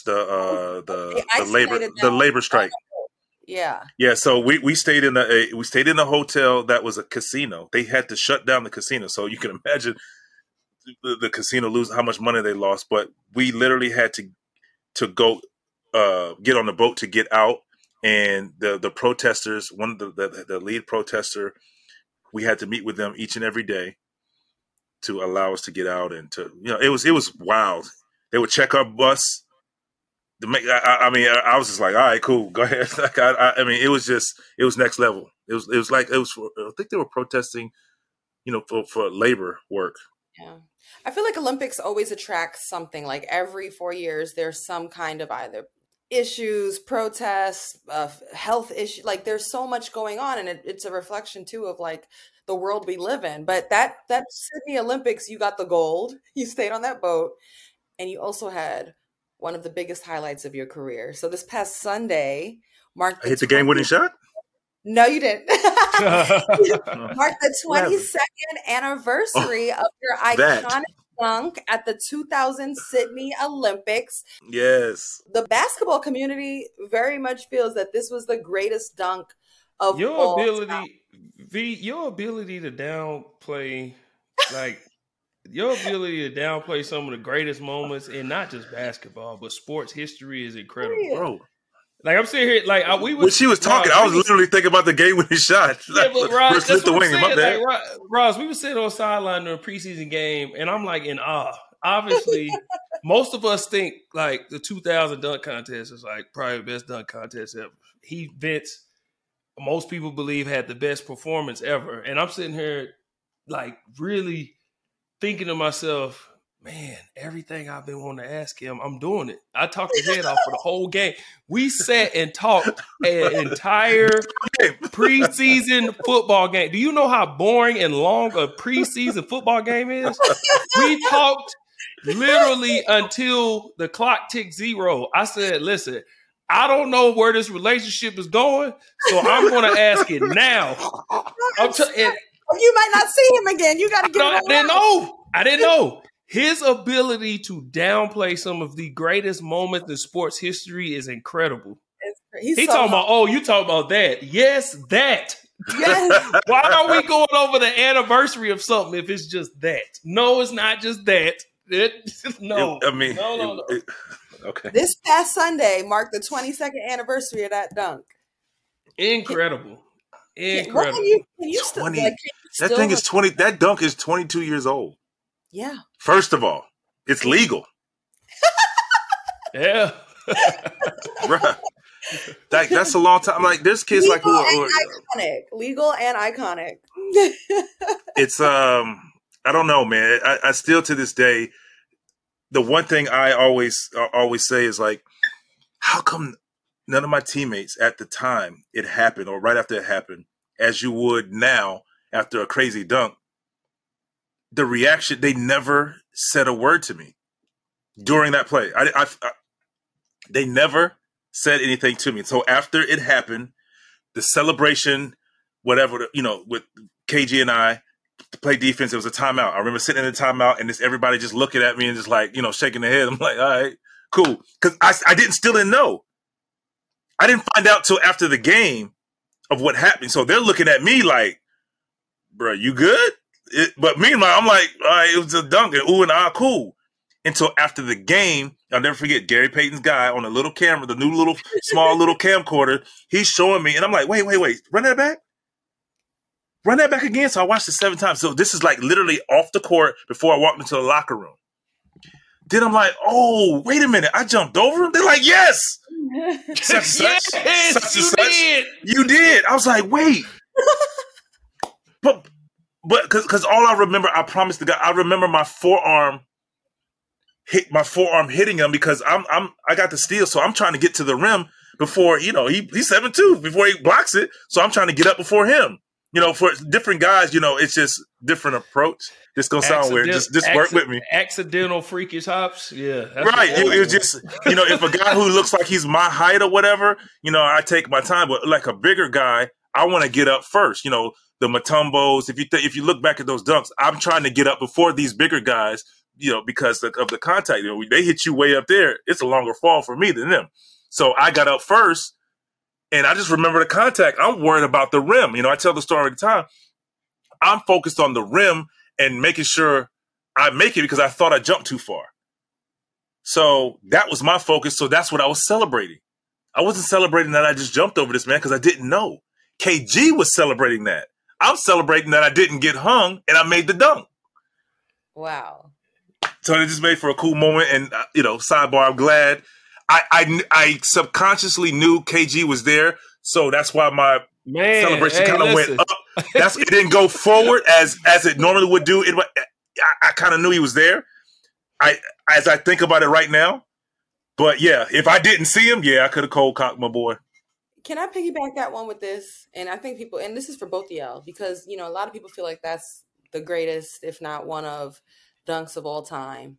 the labor strike. Yeah. Yeah. So we stayed in a hotel that was a casino. They had to shut down the casino, so you can imagine the casino lose how much money they lost. But we literally had to go get on the boat to get out. And the protesters, one of the lead protester, we had to meet with them each and every day to allow us to get out, and to it was wild. They would check our bus. I was just like, all right, cool, go ahead. Like, it was next level. I think they were protesting, for labor work. Yeah. I feel like Olympics always attracts something. Like, every 4 years, there's some kind of either issues, protests, health issues. Like, there's so much going on, and it's a reflection too of like the world we live in. But that Sydney Olympics, you got the gold, you stayed on that boat, and you also had one of the biggest highlights of your career. So this past Sunday marked the game-winning shot? No, you didn't. Marked the 22nd anniversary of your iconic dunk at the 2000 Sydney Olympics. Yes. The basketball community very much feels that this was the greatest dunk of all time. Your ability to downplay, some of the greatest moments in not just basketball, but sports history is incredible. Bro. Like, I'm sitting here, like, when she was talking, I was literally thinking about the game-winning shot. Yeah, but Ross, that's what I'm saying. Like, Ross, we were sitting on sideline during a preseason game, and I'm like in awe. Obviously, most of us think like the 2000 dunk contest is like probably the best dunk contest ever. Vince, most people believe, had the best performance ever, and I'm sitting here like really thinking to myself, man, everything I've been wanting to ask him, I'm doing it. I talked his head off for the whole game. We sat and talked an entire preseason football game. Do you know how boring and long a preseason football game is? We talked literally until the clock ticked 0. I said, listen, I don't know where this relationship is going, so I'm going to ask it now. You might not see him again. You got to get him. I didn't know. His ability to downplay some of the greatest moments in sports history is incredible. He's talking about, you talking about that. Yes, that. Yes. Why are we going over the anniversary of something if it's just that? No, it's not just that. No. Okay. This past Sunday marked the 22nd anniversary of that dunk. Incredible. That dunk is 22 years old. Yeah. First of all, it's legal. Yeah. Right. That's a long time. Like, there's kids legal like who are iconic. Legal and iconic. It's I don't know, man. I still to this day, the one thing I always say is like, how come none of my teammates at the time it happened or right after it happened, as you would now after a crazy dunk, the reaction, they never said a word to me during that play. They never said anything to me. So after it happened, the celebration, whatever, with KG and I to play defense, it was a timeout. I remember sitting in the timeout and just everybody just looking at me and just like, shaking their head. I'm like, all right, cool. Because I still didn't know. I didn't find out till after the game of what happened. So they're looking at me like, bro, you good? But meanwhile, I'm like, all right, it was a dunk and ooh and ah, cool. Until after the game, I'll never forget Gary Payton's guy on a little camera, the new little, small little camcorder. He's showing me, and I'm like, wait, run that back? Run that back again? So I watched it 7 times. So this is like literally off the court before I walked into the locker room. Then I'm like, oh, wait a minute. I jumped over him? They're like, yes. Such. You did. I was like, wait. But because all I remember, I promised the guy, I remember my forearm hitting him because I got the steal, so I'm trying to get to the rim before, he's 7'2", before he blocks it. So I'm trying to get up before him. For different guys, it's just different approach. This gonna sound weird. Just work with me. Accidental freakish hops. Yeah. Right. It was just, if a guy who looks like he's my height or whatever, I take my time. But like a bigger guy, I want to get up first. The Mutombos, if you look back at those dunks, I'm trying to get up before these bigger guys, because of the contact. They hit you way up there. It's a longer fall for me than them. So I got up first, and I just remember the contact. I'm worried about the rim. I tell the story every time. I'm focused on the rim and making sure I make it because I thought I jumped too far. So that was my focus. So that's what I was celebrating. I wasn't celebrating that I just jumped over this man because I didn't know. KG was celebrating that. I'm celebrating that I didn't get hung and I made the dunk. Wow. So it just made for a cool moment. And, sidebar, I'm glad. I subconsciously knew KG was there. So that's why my celebration kind of went up. It didn't go forward as it normally would do. I kind of knew he was there. As I think about it right now. But yeah, if I didn't see him, I could have cold cocked my boy. Can I piggyback that one with this? And I think people, and this is for both of y'all, because, a lot of people feel like that's the greatest, if not one of dunks of all time.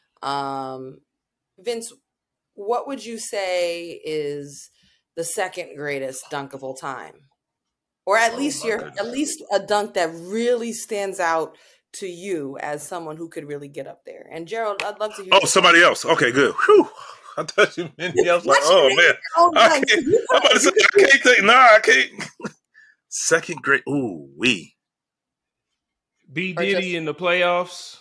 Vince, what would you say is the second greatest dunk of all time? Or at least a dunk that really stands out to you as someone who could really get up there. And Gerald, I'd love to hear. Oh, somebody else. Okay, good. Whew. I thought you meant me. I was like, oh man. I can't think. Nah, I can't. Second grade. Ooh, wee. B. Diddy in the playoffs.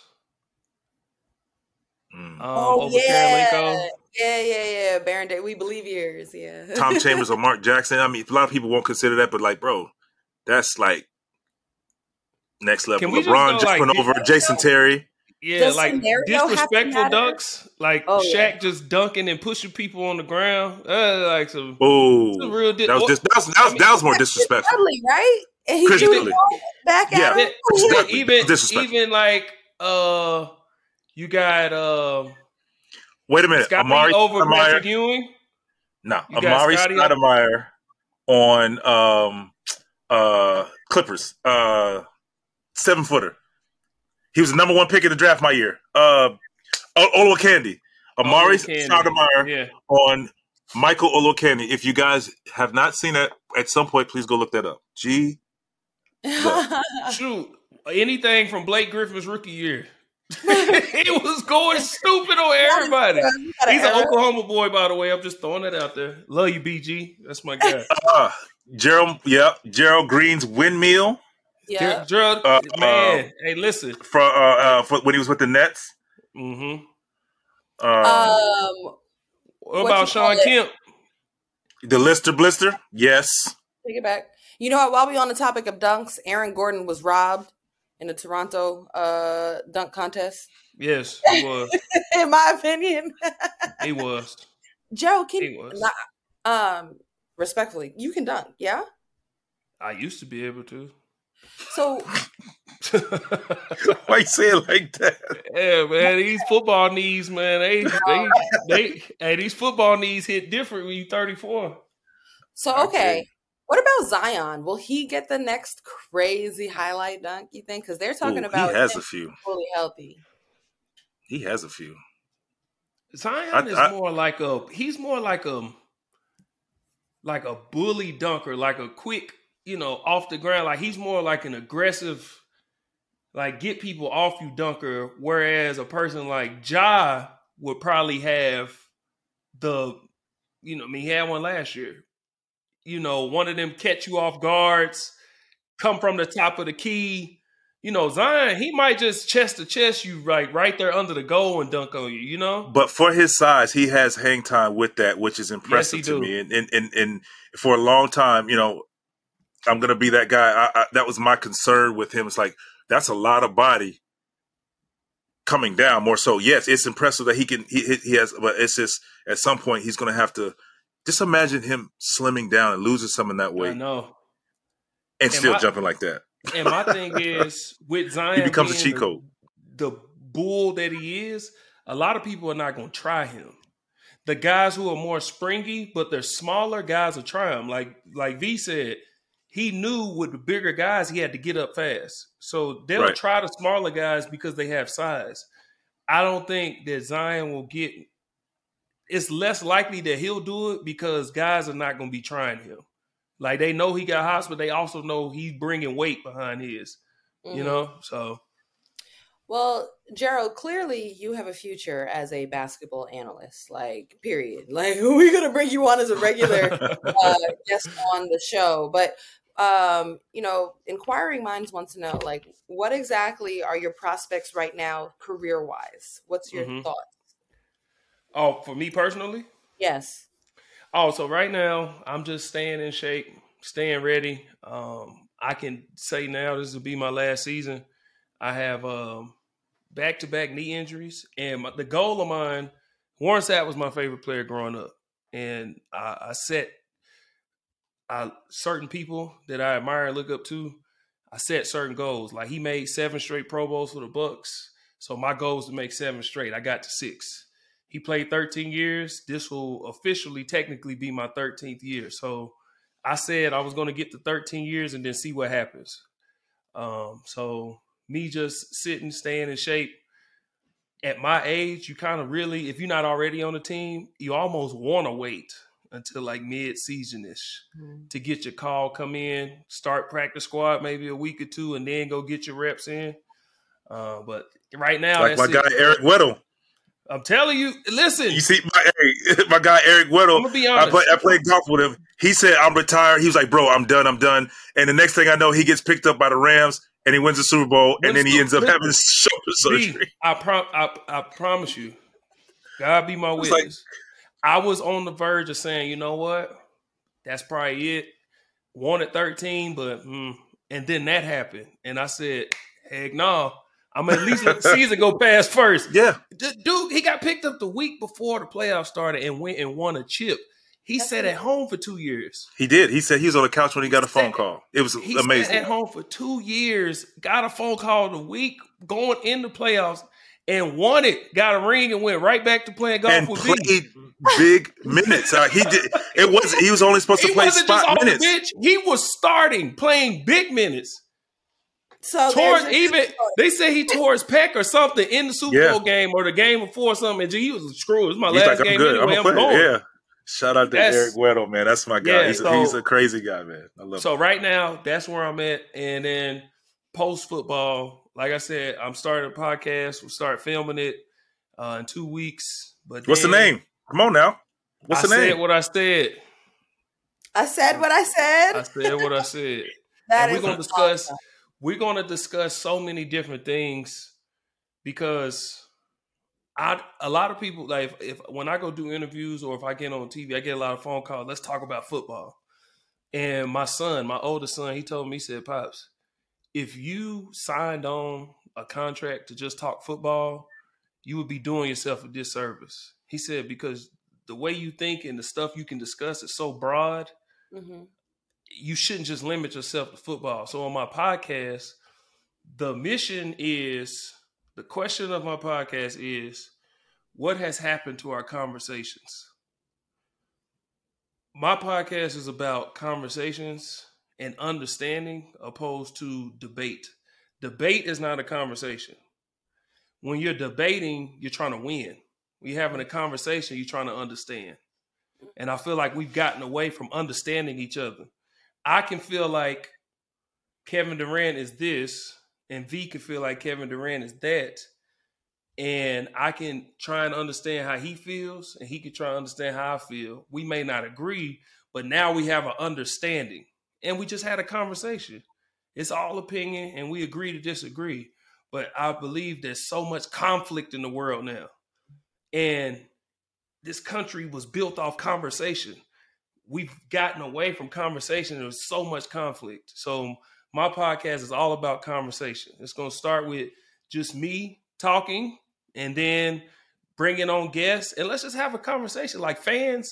Over Karolinko. Yeah. Baron Day. We believe yours. Yeah. Tom Chambers or Mark Jackson. I mean, a lot of people won't consider that, but like, bro, that's like next level. LeBron just went over Jason Terry. Yeah, like disrespectful dunks, like Shaq just dunking and pushing people on the ground. Like some real. That was more disrespectful, Dudley, right? And he threw it back at him. Even like you got wait a minute, Amari over Patrick Ewing. No, Amari Stoudemire on Clippers, 7-footer. He was the number 1 pick in the draft my year. Olowokandi. Amari Stoudemire on Michael Olowokandi. If you guys have not seen that, at some point, please go look that up. Shoot. Anything from Blake Griffin's rookie year. He was going stupid on everybody. He's an Oklahoma boy, by the way. I'm just throwing that out there. Love you, BG. That's my guy. Gerald Green's windmill. Yeah, Gerald, man. Hey, listen. For when he was with the Nets. Mm-hmm. What about Sean Kemp? The Lister Blister? Yes. Take it back. You know what? While we're on the topic of dunks, Aaron Gordon was robbed in the Toronto dunk contest. Yes, he was. In my opinion. He was. Joe, respectfully, you can dunk, yeah? I used to be able to. So why you say it like that? Yeah, man, these football knees, man, these football knees hit different when you're 34. So okay. What about Zion? Will he get the next crazy highlight dunk, you think? Because they're talking about he has a few. Fully healthy. He has a few. Zion is more like a bully dunker, like a quick, off the ground. Like he's more like an aggressive, like get people off you dunker. Whereas a person like Ja would probably have he had one last year. One of them catch you off guards, come from the top of the key. Zion, he might just chest to chest you right there under the goal and dunk on you, But for his size, he has hang time with that, which is impressive to me. And for a long time, I'm going to be that guy. That was my concern with him. It's like, that's a lot of body coming down more so. Yes, it's impressive that he has, but it's just at some point he's going to have to just imagine him slimming down and losing some of that weight. I know. And still jumping like that. And my thing is, with Zion, he becomes a cheat code. The bull that he is, a lot of people are not going to try him. The guys who are more springy, but they're smaller, guys will try him. Like V said, he knew with the bigger guys, he had to get up fast. So they'll try the smaller guys because they have size. I don't think that Zion will get – it's less likely that he'll do it because guys are not going to be trying him. Like, they know he got hops, but they also know he's bringing weight behind his, so. Well, Gerald, clearly you have a future as a basketball analyst, period. We're going to bring you on as a regular guest on the show. But, inquiring minds want to know, what exactly are your prospects right now career-wise? What's your thoughts? Oh, for me personally? Yes. Oh, so right now I'm just staying in shape, staying ready. I can say now this will be my last season. I have back-to-back knee injuries, and the goal of mine, Warren Sapp was my favorite player growing up, and I set certain people that I admire and look up to. I set certain goals. Like, he made 7 straight Pro Bowls for the Bucks, so my goal was to make 7 straight. I got to 6. He played 13 years. This will officially technically be my 13th year. So I said I was going to get to 13 years and then see what happens. So me just sitting, staying in shape. At my age, you kind of really, if you're not already on the team, you almost want to wait until mid-season-ish to get your call, come in, start practice squad maybe a week or 2, and then go get your reps in. But right now, my guy Eric Weddle. I'm telling you, listen. You see, my guy Eric Weddle. I'm gonna be honest. I played golf with him. He said, "I'm retired." He was like, "Bro, I'm done. And the next thing I know, he gets picked up by the Rams and he wins the Super Bowl, and then he ends up having shoulder surgery. I promise you, God be my witness. I was on the verge of saying, you know what, that's probably it. Wanted 13, but and then that happened, and I said, heck no. I'm at least let the season go past first. Yeah. Dude, he got picked up the week before the playoffs started and went and won a chip. He sat at home for 2 years. He did. He said he was on the couch when he got a phone call. It was amazing. He sat at home for 2 years, got a phone call the week going into playoffs, and won it. Got a ring and went right back to playing golf with me. And played big minutes. He did. He was only supposed to play spot minutes. He was starting, playing big minutes. So they say he tore his pec or something in the Super Bowl game or the game before something. And he was screwed. It's my last game anyway. I'm going. Yeah. Shout out to Eric Weddle, man. That's my guy. He's a crazy guy, man. I love him. So right now, that's where I'm at. And then post football, like I said, I'm starting a podcast. We'll start filming it in 2 weeks. But what's the name? Come on now. What's the name? I said what I said. I said what I said. I said what I said. We're going to discuss. Awesome. We're going to discuss so many different things because a lot of people, like when I go do interviews or if I get on TV, I get a lot of phone calls. Let's talk about football. And my oldest son, he told me, he said, Pops, if you signed on a contract to just talk football, you would be doing yourself a disservice. He said, because the way you think and the stuff you can discuss is so broad. Mm-hmm. you shouldn't just limit yourself to football. So on my podcast, the question of my podcast is, what has happened to our conversations? My podcast is about conversations and understanding opposed to debate. Debate is not a conversation. When you're debating, you're trying to win. When you're having a conversation, you're trying to understand. And I feel like we've gotten away from understanding each other. I can feel like Kevin Durant is this, and V can feel like Kevin Durant is that. And I can try and understand how he feels, and he can try and understand how I feel. We may not agree, but now we have an understanding. And we just had a conversation. It's all opinion, and we agree to disagree. But I believe there's so much conflict in the world now. And this country was built off conversation. We've gotten away from conversation. There's so much conflict. So my podcast is all about conversation. It's going to start with just me talking and then bringing on guests. And let's just have a conversation. Like fans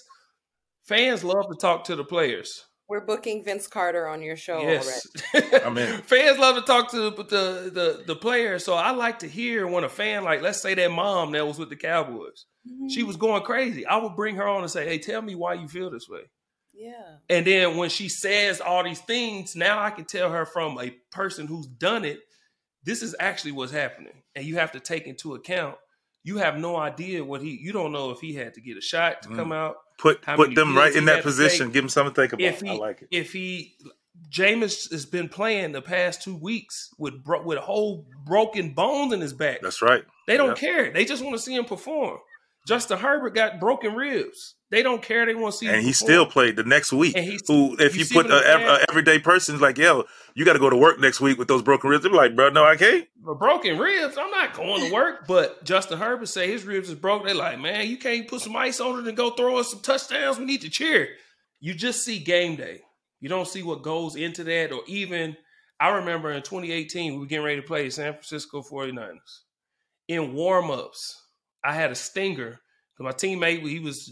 love to talk to the players. We're booking Vince Carter on your show yes. already. I mean, fans love to talk to the players. So I like to hear when a fan, like let's say that mom that was with the Cowboys, she was going crazy. I would bring her on and say, hey, tell me why you feel this way. Yeah. And then when she says all these things, now I can tell her from a person who's done it, this is actually what's happening. And you have to take into account, you have no idea you don't know if he had to get a shot to come out. Put them right in that position. Give them something to think about. I like it. Jameis has been playing the past 2 weeks with whole broken bones in his back. That's right. They don't care. They just want to see him perform. Justin Herbert got broken ribs. They don't care. They want to see him perform. And he still played the next week. If you put an everyday person like, yo, you got to go to work next week with those broken ribs. They're like, bro, no, I can't. But broken ribs, I'm not going to work. But Justin Herbert say his ribs is broke. They're like, man, you can't put some ice on it and go throw us some touchdowns. We need to cheer. You just see game day. You don't see what goes into that. Or even, I remember in 2018, we were getting ready to play San Francisco 49ers. In warm-ups, I had a stinger. My teammate, he was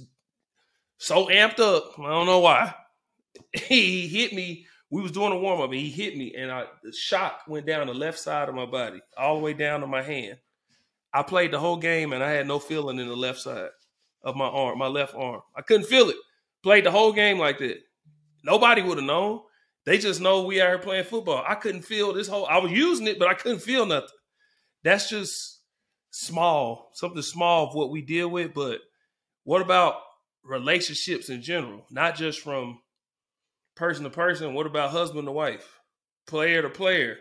so amped up. I don't know why. He hit me. We was doing a warm-up, and he hit me, and the shock went down the left side of my body, all the way down to my hand. I played the whole game, and I had no feeling in the left side of my arm, my left arm. I couldn't feel it. Played the whole game like that. Nobody would have known. They just know we out here playing football. I couldn't feel I was using it, but I couldn't feel nothing. That's just small, something small of what we deal with. But what about relationships in general? Not just from person to person. What about husband to wife, player to player,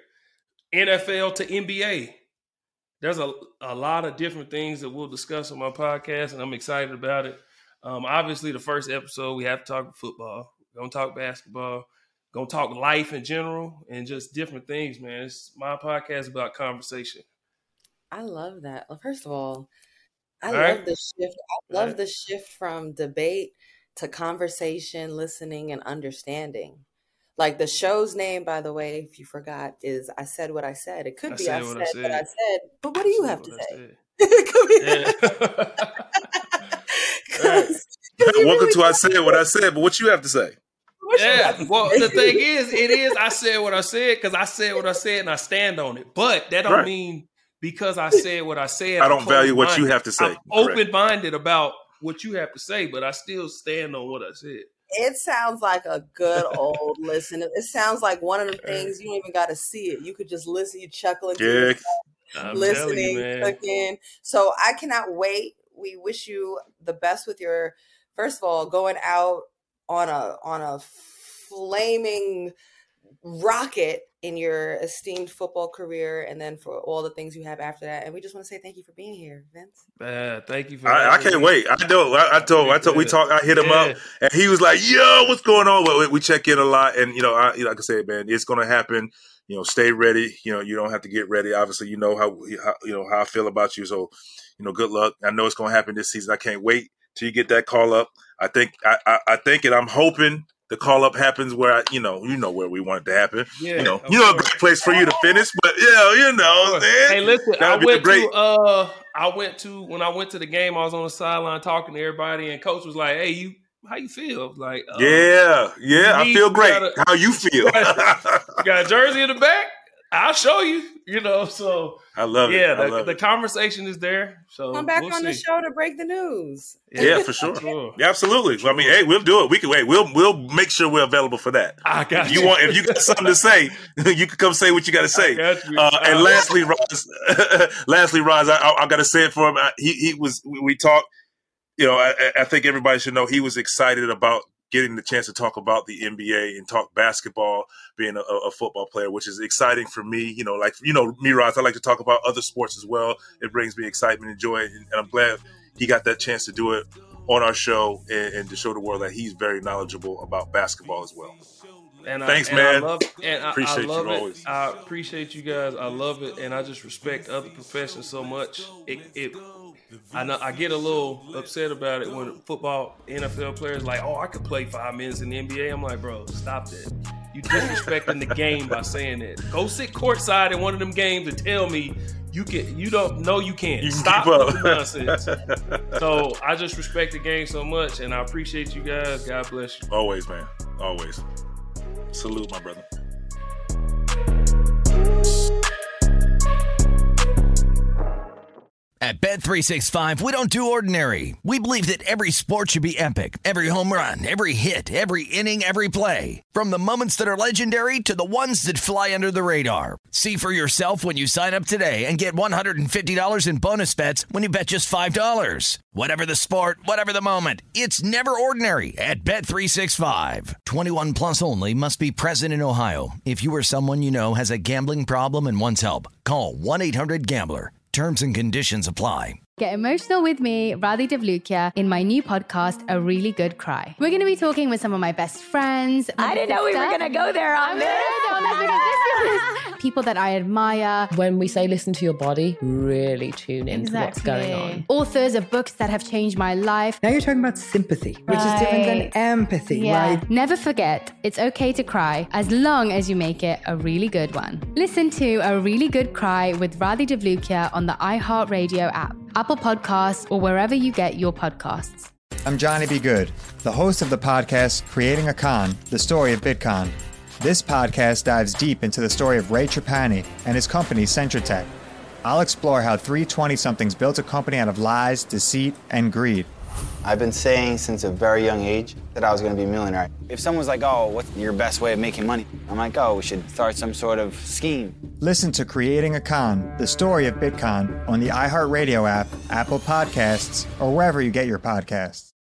NFL to NBA? There's a lot of different things that we'll discuss on my podcast, and I'm excited about it. Obviously, the first episode, we have to talk football. We're going to talk basketball. We're going to talk life in general and just different things, man. It's my podcast about conversation. I love that. First of all, I love the shift. I love the shift from debate to conversation, listening, and understanding. Like the show's name, by the way, if you forgot, is I Said What I Said. It could be I said what I said, but what do you have to say? Welcome to I Said What I Said, but what you have to say? Yeah, well, the thing is, I said what I said because I said what I said and I stand on it. But that don't mean because I said what I said, I don't value what you have to say. I'm open-minded about what you have to say, but I still stand on what I said. It sounds like a good old listen. It sounds like one of the things you don't even got to see it. You could just listen, you chuckling, listening, cooking. So I cannot wait. We wish you the best with your, first of all, going out on a flaming rocket in your esteemed football career, and then for all the things you have after that. And we just want to say thank you for being here, Vince. Thank you for I can't wait. I know. I told we talked. I hit him up, and he was like, "Yo, what's going on?" Well, we check in a lot, and like I said, man, it's going to happen. Stay ready. You don't have to get ready. Obviously, you know how I feel about you. So, good luck. I know it's going to happen this season. I can't wait till you get that call up. I think, and I'm hoping the call up happens where where we want it to happen. Yeah, a great place for you to finish. But man. Hey, listen, when I went to the game, I was on the sideline talking to everybody, and coach was like, "Hey, how you feel? Like, I feel great. How you feel? Got a jersey in the back? I'll show you. So I love it. Yeah, the conversation is there. So come back on the show to break the news. Yeah, for sure. Yeah, absolutely. I mean, hey, we'll do it. We can wait. We'll make sure we're available for that. I got you. If you got something to say, you can come say what you got to say. I got you. And lastly, Roz, I got to say it for him. We talked. I think everybody should know he was excited about getting the chance to talk about the NBA and talk basketball, being a football player, which is exciting for me. Me, Roz, I like to talk about other sports as well. It brings me excitement and joy, and I'm glad he got that chance to do it on our show and to show the world that he's very knowledgeable about basketball as well. Thanks, man. I appreciate love you it. always. I appreciate you guys. I love it, and I just respect other professions so much. I know I get a little upset about it when football, NFL players like, I could play 5 minutes in the NBA. I'm like, bro, stop that. You disrespecting the game by saying that. Go sit courtside in one of them games and tell me you don't know you can't. Stop with the nonsense. So I just respect the game so much, and I appreciate you guys. God bless you. Always, man. Always. Salute, my brother. At Bet365, we don't do ordinary. We believe that every sport should be epic. Every home run, every hit, every inning, every play. From the moments that are legendary to the ones that fly under the radar. See for yourself when you sign up today and get $150 in bonus bets when you bet just $5. Whatever the sport, whatever the moment, it's never ordinary at Bet365. 21 plus only. Must be present in Ohio. If you or someone you know has a gambling problem and wants help, call 1-800-GAMBLER. Terms and conditions apply. Get emotional with me, Radhi Devlukia, in my new podcast, A Really Good Cry. We're going to be talking with some of my best friends. I didn't know we were going to go there on this. People that I admire. When we say listen to your body, really tune into what's going on. Authors of books that have changed my life. Now you're talking about sympathy, which is different than empathy, right? Never forget, it's okay to cry as long as you make it a really good one. Listen to A Really Good Cry with Radhi Devlukia on the iHeartRadio app, Apple Podcasts, or wherever you get your podcasts. I'm Johnny B. Good, the host of the podcast Creating a Con, the story of Bitcoin. This podcast dives deep into the story of Ray Trapani and his company Centratech. I'll explore how three 20-somethings built a company out of lies, deceit, and greed. I've been saying since a very young age that I was going to be a millionaire. If someone's like, what's your best way of making money? I'm like, we should start some sort of scheme. Listen to Creating a Con, the story of Bitcoin on the iHeartRadio app, Apple Podcasts, or wherever you get your podcasts.